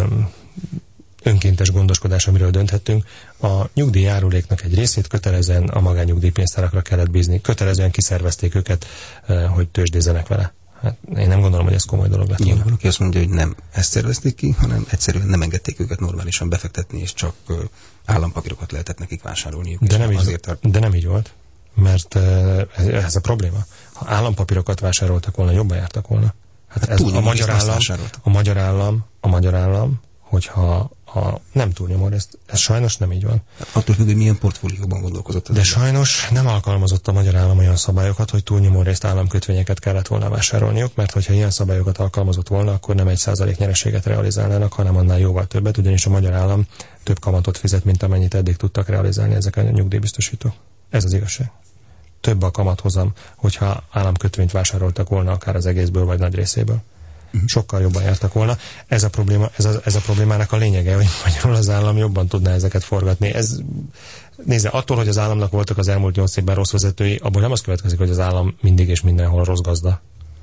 önkéntes gondoskodás, amiről dönthettünk. A nyugdíjjáruléknak egy részét kötelezően a magánnyugdíjpénztárakra kellett bízni. Kötelezően kiszervezték őket, hogy tőzsdézzenek vele. Hát én nem gondolom, hogy ez komoly dolog lett. Nyilván, aki azt mondja, hogy nem ezt szervezték ki, hanem egyszerűen nem engedték őket normálisan befektetni, és csak állampapírokat lehetett nekik vásárolniuk. De nem, így, tart... de nem így volt, mert ez, ez a probléma. Ha állampapírokat vásároltak volna, jobban jártak volna. Hát, hát ez a magyar állam, a magyar állam, a magyar állam, hogyha a nem túlnyomó részt, ez sajnos nem így van. Attól függ, hogy milyen portfólióban gondolkozott. De sajnos nem alkalmazott a magyar állam olyan szabályokat, hogy túlnyomó részt államkötvényeket kellett volna vásárolniuk, mert hogyha ilyen szabályokat alkalmazott volna, akkor nem egy százalék nyereséget realizálnának, hanem annál jóval többet, ugyanis a magyar állam több kamatot fizet, mint amennyit eddig tudtak realizálni ezek a nyugdíjbiztosítók. Ez az igazság. több a kamathozam, hogyha államkötvényt vásároltak volna akár az egészből, vagy nagy részéből. Uh-huh. Sokkal jobban jártak volna. Ez a, probléma, ez, a, ez a problémának a lényege, hogy magyarul az állam jobban tudná ezeket forgatni. Ez, nézze, attól, hogy az államnak voltak az elmúlt nyolc évben rossz vezetői, abból nem az következik, hogy az állam mindig és mindenhol rossz gazda.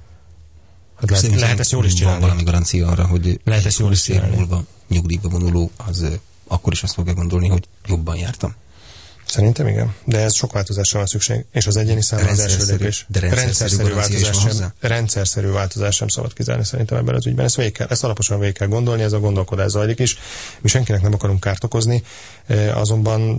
Hát lehet, lehet ezt jól is csinálni. Van valami garancia arra, hogy lehet ezt jól is csinálni. Múlva nyugdíjba vonuló, az akkor is azt fogja gondolni, hogy jobban jártam. Szerintem igen, de ez sok változásra van szükség, és az egyéni számra az első lépés. De rendszerszerű változás sem, rendszerszerű változás sem szabad kizárni szerintem ebben az ügyben. Ezt, végig kell, ezt alaposan végig kell gondolni, ez a gondolkodás zajlik is. Mi senkinek nem akarunk kárt okozni, azonban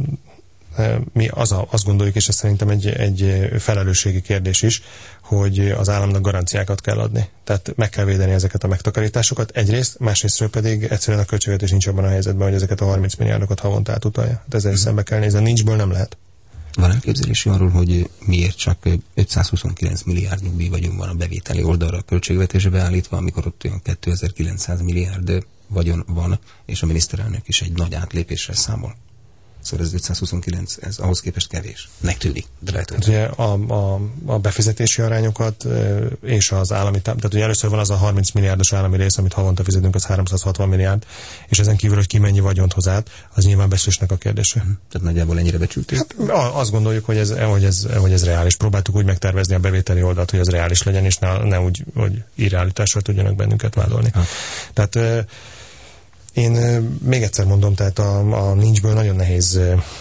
mi az a, azt gondoljuk, és ez szerintem egy, egy felelősségi kérdés is, hogy az államnak garanciákat kell adni. Tehát meg kell védeni ezeket a megtakarításokat egyrészt, másrésztről pedig egyszerűen a költségvetés nincs abban a helyzetben, hogy ezeket a harminc milliárdokat havonta átutalja. Hát ezzel is szembe kell nézni. Nincsből nem lehet. Van elképzelési arról, hogy miért csak ötszázhuszonkilenc milliárd nyugdíjvagyunk van a bevételi oldalra a költségvetésbe beállítva, amikor ott olyan kétezer-kilencszáz milliárd vagyon van, és a miniszterelnök is egy nagy átlépéssel számol. Szóval ez ötszázhuszonkilenc, ez ahhoz képest kevés. Megtűnik, de lehet, hogy... Ugye a, a, a befizetési arányokat és az állami... Tehát ugye először van az a harminc milliárdos állami rész, amit havonta fizetünk, az háromszázhatvan milliárd, és ezen kívül, hogy ki mennyi vagyont hoz át, az nyilván becslésnek a kérdése. Hmm. Tehát nagyjából ennyire becsülték? Hát azt gondoljuk, hogy ez, hogy, ez, hogy ez reális. Próbáltuk úgy megtervezni a bevételi oldalt, hogy ez reális legyen, és ne, ne úgy, hogy irrealitással tudjanak bennünket vádolni. Hmm. Tehát... Én még egyszer mondom, tehát a, a nincsből nagyon nehéz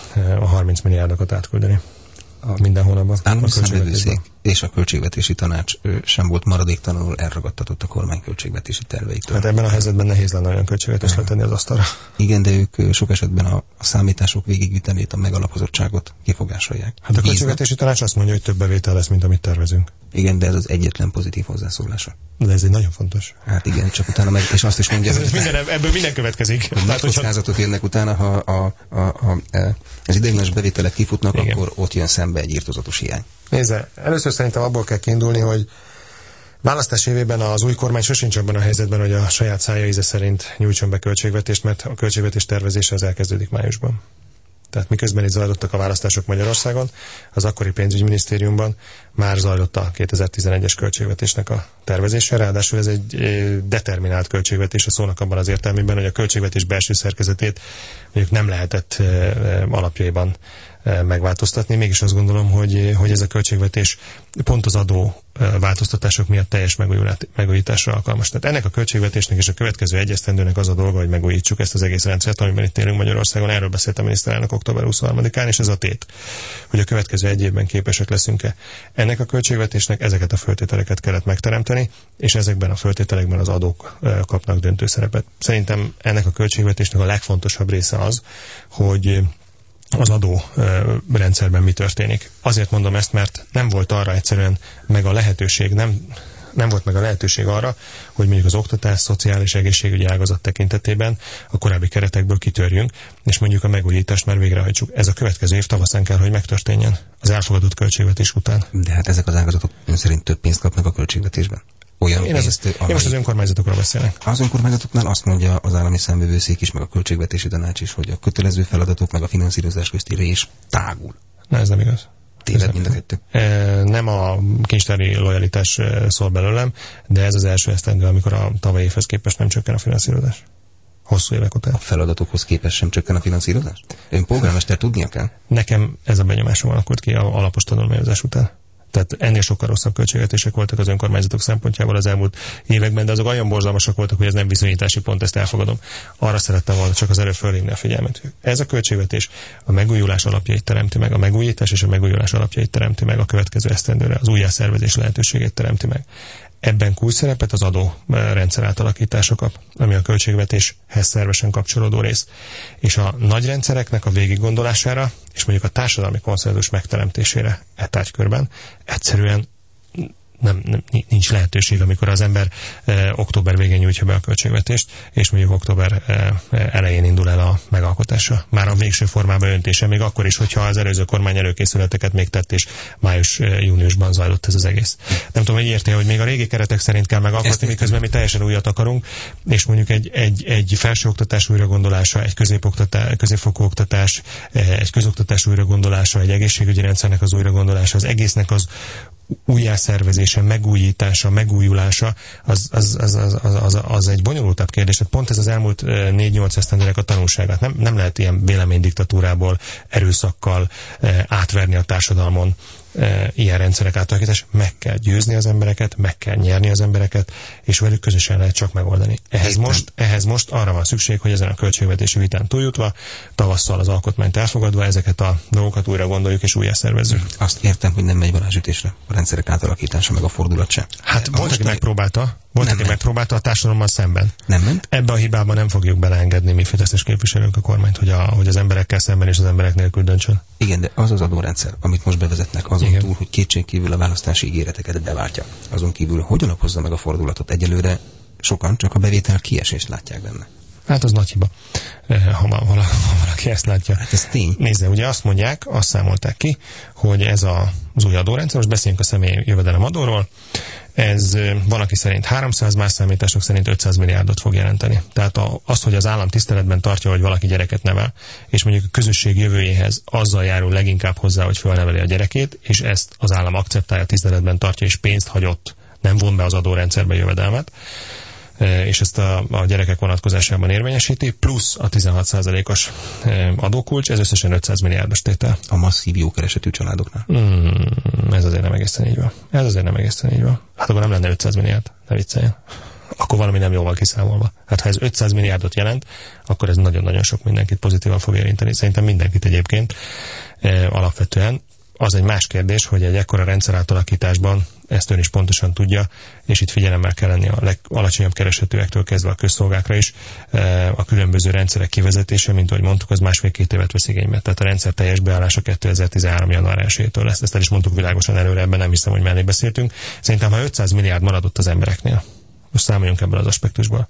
a harminc milliárdokat átküldeni a minden hónapban. Állami Számvevőszék és a Költségvetési Tanács sem volt maradéktalanul elragadtatott a kormány költségvetési terveiktől. Hát ebben a helyzetben nehéz lenne olyan költségvetést letenni az asztalra. Igen, de ők sok esetben a, a számítások végigvitelét, a megalapozottságot kifogásolják. Hát a Költségvetési Tanács azt mondja, hogy több bevétel lesz, mint amit tervezünk. Igen, de ez az egyetlen pozitív hozzászólása. De ez egy nagyon fontos. Hát igen, csak utána meg, és azt is mondja, ez hogy minden, ebből minden következik. Hogy nagy kockázatok jönnek utána, ha a, a, a, a, az ideiglenes bevételek kifutnak, igen, akkor ott jön szembe egy irtózatos hiány. Nézze, először szerintem abból kell kiindulni, hogy választás évében az új kormány sosincs abban a helyzetben, hogy a saját szája íze szerint nyújtson be költségvetést, mert a költségvetés tervezése az elkezdődik májusban. Tehát miközben itt zajlottak a választások Magyarországon, az akkori pénzügyminisztériumban már zajlott a kétezer-tizenegyes költségvetésnek a tervezése, ráadásul ez egy determinált költségvetés a szónak abban az értelmében, hogy a költségvetés belső szerkezetét mondjuk nem lehetett alapjaiban megváltoztatni. Mégis azt gondolom, hogy, hogy ez a költségvetés pont az adó változtatások miatt teljes megújításra alkalmas. Tehát ennek a költségvetésnek és a következő egy esztendőnek az a dolga, hogy megújítsuk ezt az egész rendszert, amiben itt élünk Magyarországon. Erről beszélt a miniszterelnök október huszonharmadikán, és ez a tét, hogy a következő egy évben képesek leszünk-e. Ennek a költségvetésnek ezeket a föltételeket kellett megteremteni, és ezekben a föltételekben az adók kapnak döntő szerepet. Szerintem ennek a költségvetésnek a legfontosabb része az, hogy az adó rendszerben mi történik. Azért mondom ezt, mert nem volt arra egyszerűen meg a lehetőség, nem, nem volt meg a lehetőség arra, hogy mondjuk az oktatás, szociális, egészségügyi ágazat tekintetében a korábbi keretekből kitörjünk, és mondjuk a megújítást már végrehajtsuk. Ez a következő év tavaszán kell, hogy megtörténjen az elfogadott költségvetés után. De hát ezek az ágazatok ön szerint több pénzt kapnak a költségvetésben? Olyan én, pénzt, az, amely... én most az önkormányzatokról beszélek. Az önkormányzatoknál azt mondja az állami számvevőszék is, meg a költségvetési tanács is, hogy a kötelező feladatok meg a finanszírozás közti rés tágul. Na, ez nem igaz. Téved mind a kettő. Nem a kincstári lojalitás szól belőlem, de ez az első esztendő, amikor a tavalyi évhez képest nem csökken a finanszírozás. Hosszú évek után. A feladatokhoz képest sem csökken a finanszírozás? Ön polgármester tudnia kell? Nekem ez a benyomásom alakult ki a alapos tanulmányozás után. Tehát ennél sokkal rosszabb költségvetések voltak az önkormányzatok szempontjából az elmúlt években, de azok olyan borzalmasak voltak, hogy ez nem viszonyítási pont, ezt elfogadom. Arra szerettem volna csak az előbb fölhívni a figyelmet. Ez a költségvetés a megújulás alapjait teremti meg, a megújítás és a megújulás alapjait teremti meg a következő esztendőre, az újjászervezés lehetőségét teremti meg. Ebben kulcsszerepet az adó rendszer átalakítása kap, ami a költségvetéshez szervesen kapcsolódó rész. És a nagy rendszereknek a végiggondolására, és mondjuk a társadalmi konszenzus megteremtésére e tárgykörben egyszerűen nem, nem, nincs lehetőség, amikor az ember e, október végén nyújtja be a költségvetést, és mondjuk október e, elején indul el a megalkotása. Már a végső formában öntése, még akkor is, hogyha az előző kormány előkészületeket még tett, és május-júniusban zajlott ez az egész. Nem tudom, hogy érti, hogy még a régi keretek szerint kell megalkotni, miközben mi teljesen újat akarunk, és mondjuk egy, egy, egy felsőoktatás újragondolása, egy középfokú oktatás, egy közoktatás újragondolása, egy egészségügyi rendszernek az újragondolása, az egésznek az újjászervezése, megújítása, megújulása, az, az, az, az, az, az, az egy bonyolultabb kérdés. Pont ez az elmúlt négy-nyolc esztendőnek a tanulságát. Nem, nem lehet ilyen véleménydiktatúrából, erőszakkal e, átverni a társadalmon e, ilyen rendszerek átalakítás. Meg kell győzni az embereket, meg kell nyerni az embereket, és velük közösen lehet csak megoldani. Ehhez most, ehhez most arra van szükség, hogy ezen a költségvetési vitán túljutva, tavasszal az alkotmányt elfogadva, ezeket a dolgokat újra gondoljuk és újra szervezzük. Azt értem, hogy nem megy varázsütésre a rendszerek átalakítása, meg a fordulat sem. Hát volt, aki megpróbálta, volt, aki megpróbálta a társadalommal szemben. Nem ment? Ebbe a hibában nem fogjuk beleengedni mi fideszes képviselők a kormányt, hogy, a, hogy az emberekkel szemben és az emberek nélkül döntsön. Igen, de az az adórendszer, amit most bevezetnek, azon Igen. túl, hogy kétségkívül a választási ígéreteket beváltja. Azon kívül hogyan okozza meg a fordulatot? Egyelőre sokan csak a bevétel kiesést látják benne. Hát az nagy hiba, ha, ha, ha valaki ezt látja. Hát ez tény. Nézze, ugye azt mondják, azt számolták ki, hogy ez a, az új adórendszer, most beszéljünk a személyi jövedelem adóról, ez van, aki szerint háromszáz, más számítások szerint ötszáz milliárdot fog jelenteni. Tehát a, az, hogy az állam tiszteletben tartja, hogy valaki gyereket nevel, és mondjuk a közösség jövőjéhez azzal járul leginkább hozzá, hogy fölneveli a gyerekét, és ezt az állam akceptálja, tiszteletben tartja, és pénzt hagyott, nem von be az adórendszerbe jövedelmet, és ezt a, a gyerekek vonatkozásában érvényesíti, plusz a tizenhat százalékos adókulcs, ez összesen ötszáz milliárdos tétel. A masszív jókeresetű családoknál? Hmm, ez azért nem egészen így van. Ez azért nem egészen így van. Hát akkor nem lenne ötszáz milliárd, ne vicceljen. Akkor valami nem jól van kiszámolva. Hát ha ez ötszáz milliárdot jelent, akkor ez nagyon-nagyon sok mindenkit pozitívan fog érinteni. Szerintem mindenkit egyébként e, alapvetően. Az egy más kérdés, hogy egy ekkora rendszer átalakításban ezt ön is pontosan tudja, és itt figyelemmel kell lenni a legalacsonyabb keresetőektől kezdve a közszolgákra is. A különböző rendszerek kivezetése, mint ahogy mondtuk, az másfél-két évet vesz igénybe. Tehát a rendszer teljes beállása kétezer-tizenhárom január elsejétől lesz. Ezt el is mondtuk világosan előre, ebben nem hiszem, hogy mellé beszéltünk. Szerintem, ha ötszáz milliárd maradott az embereknél, most számoljunk ebből az aspektusból.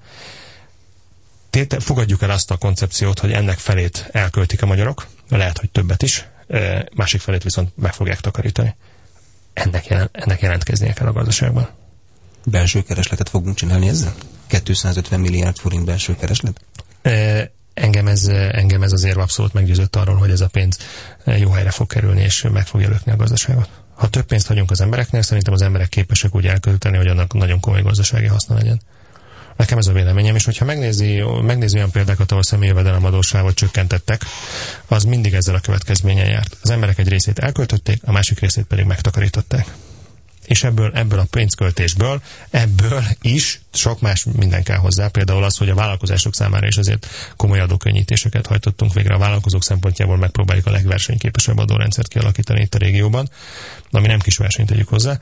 Téte, fogadjuk el azt a koncepciót, hogy ennek felét elköltik a magyarok, lehet, hogy többet is, másik felét viszont meg fogják takarítani. Ennek, jelen, ennek jelentkeznie kell a gazdaságban. Belső keresletet fogunk csinálni ezzel? kétszázötven milliárd forint belső kereslet? E, engem, ez, engem ez az érv abszolút meggyőzött arról, hogy ez a pénz jó helyre fog kerülni, és meg fogja lökni a gazdaságot. Ha több pénzt hagyunk az embereknél, szerintem az emberek képesek úgy elkölteni, hogy annak nagyon komoly gazdasági haszna legyen. Nekem ez a véleményem, és hogyha megnézi, megnézi olyan példákat, ahol személyi jövedelemadósságot csökkentettek, az mindig ezzel a következményen járt. Az emberek egy részét elköltötték, a másik részét pedig megtakarították. És ebből, ebből a pénzköltésből, ebből is sok más minden kell hozzá. Például az, hogy a vállalkozások számára is azért komoly adókönnyítéseket hajtottunk végre. A vállalkozók szempontjából megpróbáljuk a legversenyképesebb adórendszert kialakítani itt a régióban, ami nem kis versenyt tegyük hozzá.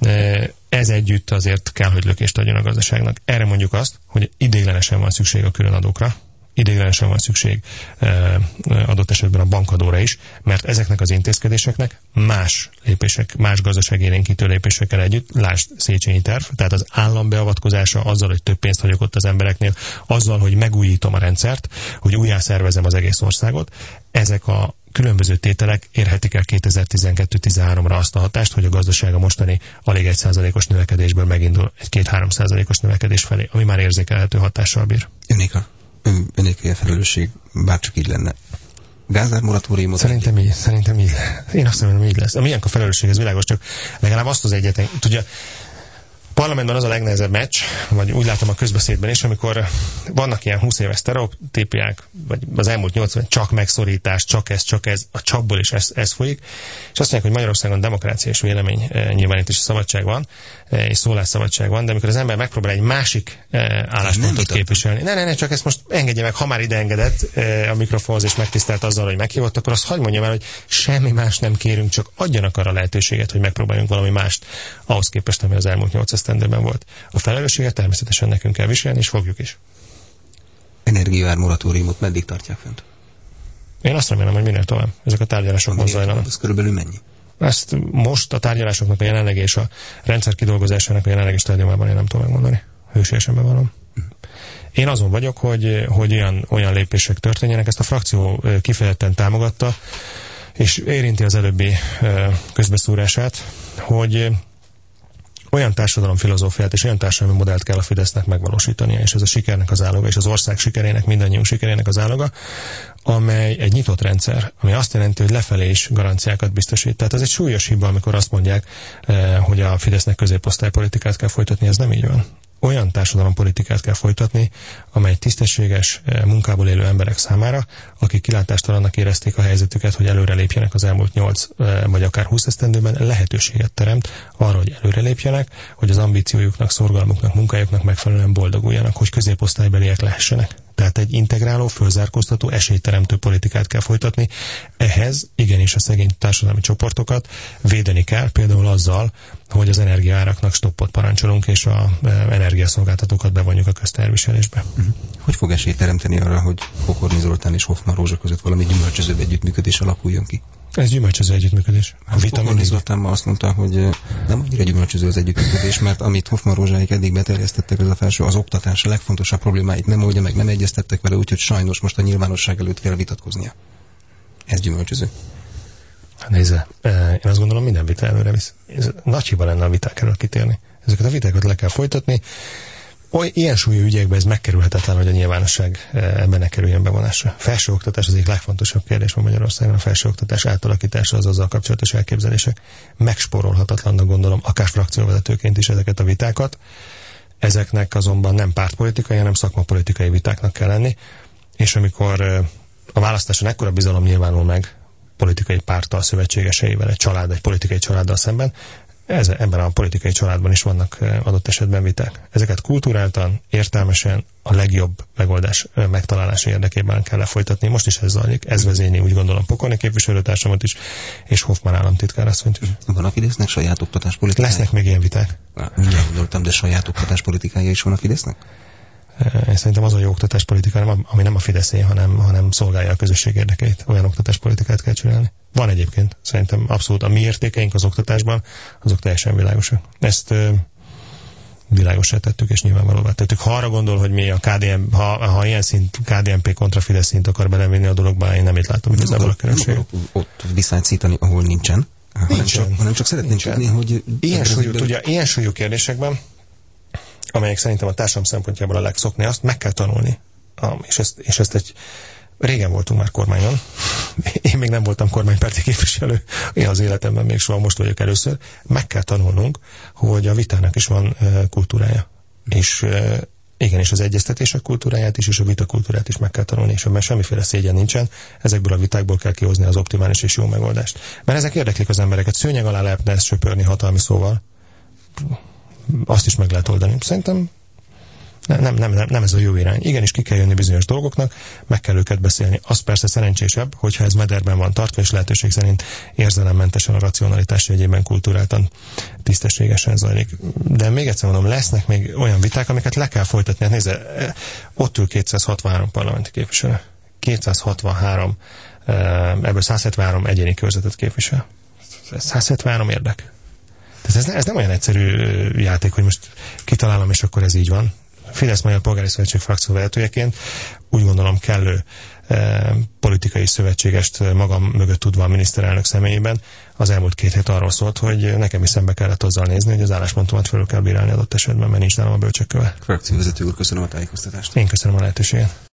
Ez együtt azért kell, hogy lökést adjon a gazdaságnak. Erre mondjuk azt, hogy ideiglenesen van szükség a különadókra, ideiglenesen van szükség adott esetben a bankadóra is, mert ezeknek az intézkedéseknek más lépések, más gazdaságélénkítő lépésekkel együtt, lásd Széchenyi terv, tehát az állam beavatkozása azzal, hogy több pénzt hagyok ott az embereknél, azzal, hogy megújítom a rendszert, hogy újjászervezem az egész országot, ezek a különböző tételek érhetik el kétezer-tizenkettő-tizenháromra azt a hatást, hogy a gazdaság a mostani alig egy százalékos növekedésből megindul egy két-három százalékos növekedés felé, ami már érzékelhető hatással bír. Önéka, ön, önéka a felelősség, bárcsak így lenne. Gázár moratóriumot? Szerintem így, szerintem így. Én azt mondom, így lesz. A milyen a felelősség, ez világos, csak legalább azt az egyetlen, tudja, parlamentben az a legnehezebb meccs, vagy úgy látom a közbeszédben is, amikor vannak ilyen húsz éves sztereotípiák, vagy az elmúlt nyolcvan, csak megszorítás, csak ez, csak ez, a csapból is ez, ez folyik, és azt mondják, hogy Magyarországon demokrácia és vélemény nyilvánítási szabadság van, és szólásszabadság van, de amikor az ember megpróbál egy másik álláspontot képviselni, ne, ne, ne, csak ezt most engedje meg, ha már ide engedett a mikrofonhoz, és megtisztelt azzal, hogy meghívott, akkor azt hagyd mondjam el, hogy semmi más nem kérünk, csak adjanak arra lehetőséget, hogy megpróbáljunk valami mást ahhoz képest, ami az elmúlt nyolc esztendőben volt. A felelősséget természetesen nekünk kell viselni, és fogjuk is. Energiaár moratóriumot meddig tartják fent? Én azt remélem, hogy minél tovább. Ezek a tárgyalások most zajlanak. Ez körülbelül mennyi? Ezt most a tárgyalásoknak a jelenlegi és a rendszer kidolgozásának a jelenlegi stádiumában én nem tudom megmondani. Hősiesen bevallom. Én azon vagyok, hogy, hogy olyan, olyan lépések történjenek, ezt a frakció kifejezetten támogatta, és érinti az előbbi közbeszúrását, hogy olyan társadalomfilozófiát és olyan társadalmi modellt kell a Fidesznek megvalósítania, és ez a sikernek az áloga, és az ország sikerének, mindannyiunk sikerének az áloga, amely egy nyitott rendszer, ami azt jelenti, hogy lefelé is garanciákat biztosít. Tehát ez egy súlyos hiba, amikor azt mondják, hogy a Fidesznek középosztálypolitikát kell folytatni, ez nem így van. Olyan társadalompolitikát kell folytatni, amely tisztességes munkából élő emberek számára, akik kilátástalannak érezték a helyzetüket, hogy előrelépjenek az elmúlt nyolc vagy akár húsz esztendőben, lehetőséget teremt arra, hogy előrelépjenek, hogy az ambíciójuknak, szorgalmuknak, munkájuknak megfelelően boldoguljanak, hogy középosztálybeliek lehessenek. Tehát egy integráló, fölzárkóztató, esélyteremtő politikát kell folytatni. Ehhez igenis a szegény társadalmi csoportokat védeni kell, például azzal, hogy az energiaáraknak stoppot parancsolunk, és az energiaszolgáltatókat bevonjuk a közterviselésbe. Hogy fog esélyt teremteni arra, hogy Pokorni Zoltán és Hoffmann Rózsa között valami gyümölcsöző együttműködés alakuljon ki? Ez gyümölcsöző együttműködés. A vita Pokorni Zoltán ma azt mondta, hogy nem annyira gyümölcsöző az együttműködés, mert amit Hoffmann Rózsáik eddig beterjesztettek, ez a felső, az oktatás a legfontosabb problémáit nem oldja meg, nem egyeztettek vele, úgyhogy sajnos most a nyilvánosság előtt kell vitatkoznia. Ez gyümölcsöző. Nézze, én azt gondolom, minden vita előre visz. Ez nagy hiba lenne a viták elől kitérni. Ezeket a vitákat le kell folytatni. Oly, ilyen súlyú ügyekben ez megkerülhetetlen, hogy a nyilvánosság ebben ne kerüljön bevonásra. Felsőoktatás az egyik legfontosabb kérdés van Magyarországon, a felsőoktatás átalakítása, az azzal kapcsolatos elképzelések. Megspórolhatatlannak gondolom, akár frakcióvezetőként is ezeket a vitákat. Ezeknek azonban nem pártpolitikai, hanem szakmapolitikai vitáknak kell lenni, és amikor a választáson ekkora bizalom nyilvánul meg politikai párttal, szövetségeseivel, egy család, egy politikai családdal szemben, Ez, ebben a politikai családban is vannak adott esetben viták. Ezeket kulturáltan, értelmesen, a legjobb megoldás megtalálása érdekében kell lefolytatni. Most is ez zajlik, ez vezényli, úgy gondolom, Pokorni képviselőtársamat is, és Hoffmann államtitkár asszonyt is. Van a Fidesznek saját oktatáspolitikája? Lesznek még ilyen viták. Na, mindjárt gondoltam, de saját oktatáspolitikája is van a Fidesznek? Én szerintem az a jó oktatáspolitika, ami nem a Fideszé, hanem, hanem szolgálja a közösség érdekeit. Olyan oktatáspolitikát kell csinálni. Van egyébként. Szerintem abszolút a mi értékeink az oktatásban, azok teljesen világosak. Ezt ö, világosá tettük, és nyilvánvalóvá tettük. Ha arra gondol, hogy mi a ká dé em, ha, ha ilyen szint, ká dé en pé kontra Fidesz szint akar belevinni a dologba, én nem itt látom igazából a különbséget. Ott viszányt szítani, ahol nincsen. Hanem csak, hanem csak szeretném tudni, hogy... Ilyen súlyú, tudja, ilyen súlyú kérdésekben, amelyek szerintem a társadalom szempontjából a legszokni, azt meg kell tanulni. Um, és, ezt, és ezt egy... Régen voltunk már kormányon. Én még nem voltam kormánypárti képviselő. Én az életemben még soha, most vagyok először. Meg kell tanulnunk, hogy a vitának is van uh, kultúrája. És uh, igenis az egyeztetések kultúráját is, és a vita kultúrát is meg kell tanulni, és ebben semmiféle szégyen nincsen. Ezekből a vitákból kell kihozni az optimális és jó megoldást. Mert ezek érdeklik az embereket. Szőnyeg alá lehetne ezt söpörni hatalmi szóval. Azt is meg lehet oldani. Szerintem nem, nem, nem, nem ez a jó irány. Igenis ki kell jönni bizonyos dolgoknak, meg kell őket beszélni. Az persze szerencsésebb, hogyha ez mederben van tartva, és lehetőség szerint érzelemmentesen a racionalitás jegyében kultúráltan, tisztességesen zajlik. De még egyszer mondom, lesznek még olyan viták, amiket le kell folytatni. Hát nézze, ott ül kétszázhatvanhárom parlamenti képviselő. kétszázhatvanhárom, ebből százhetvenhárom egyéni körzetet képvisel. százhetvenhárom érdek. Ez, ez nem olyan egyszerű játék, hogy most kitalálom, és akkor ez így van. Fidesz Magyar Polgári Szövetség frakcióvezetőjeként úgy gondolom kellő eh, politikai szövetségest magam mögött tudva a miniszterelnök személyében. Az elmúlt két hét arról szólt, hogy nekem is szembe kellett azzal nézni, hogy az álláspontomat felül kell bírálni adott esetben, mert nincs nálam a bölcsökköve. Frakcióvezető úr, köszönöm a tájékoztatást. Én köszönöm a lehetőséget.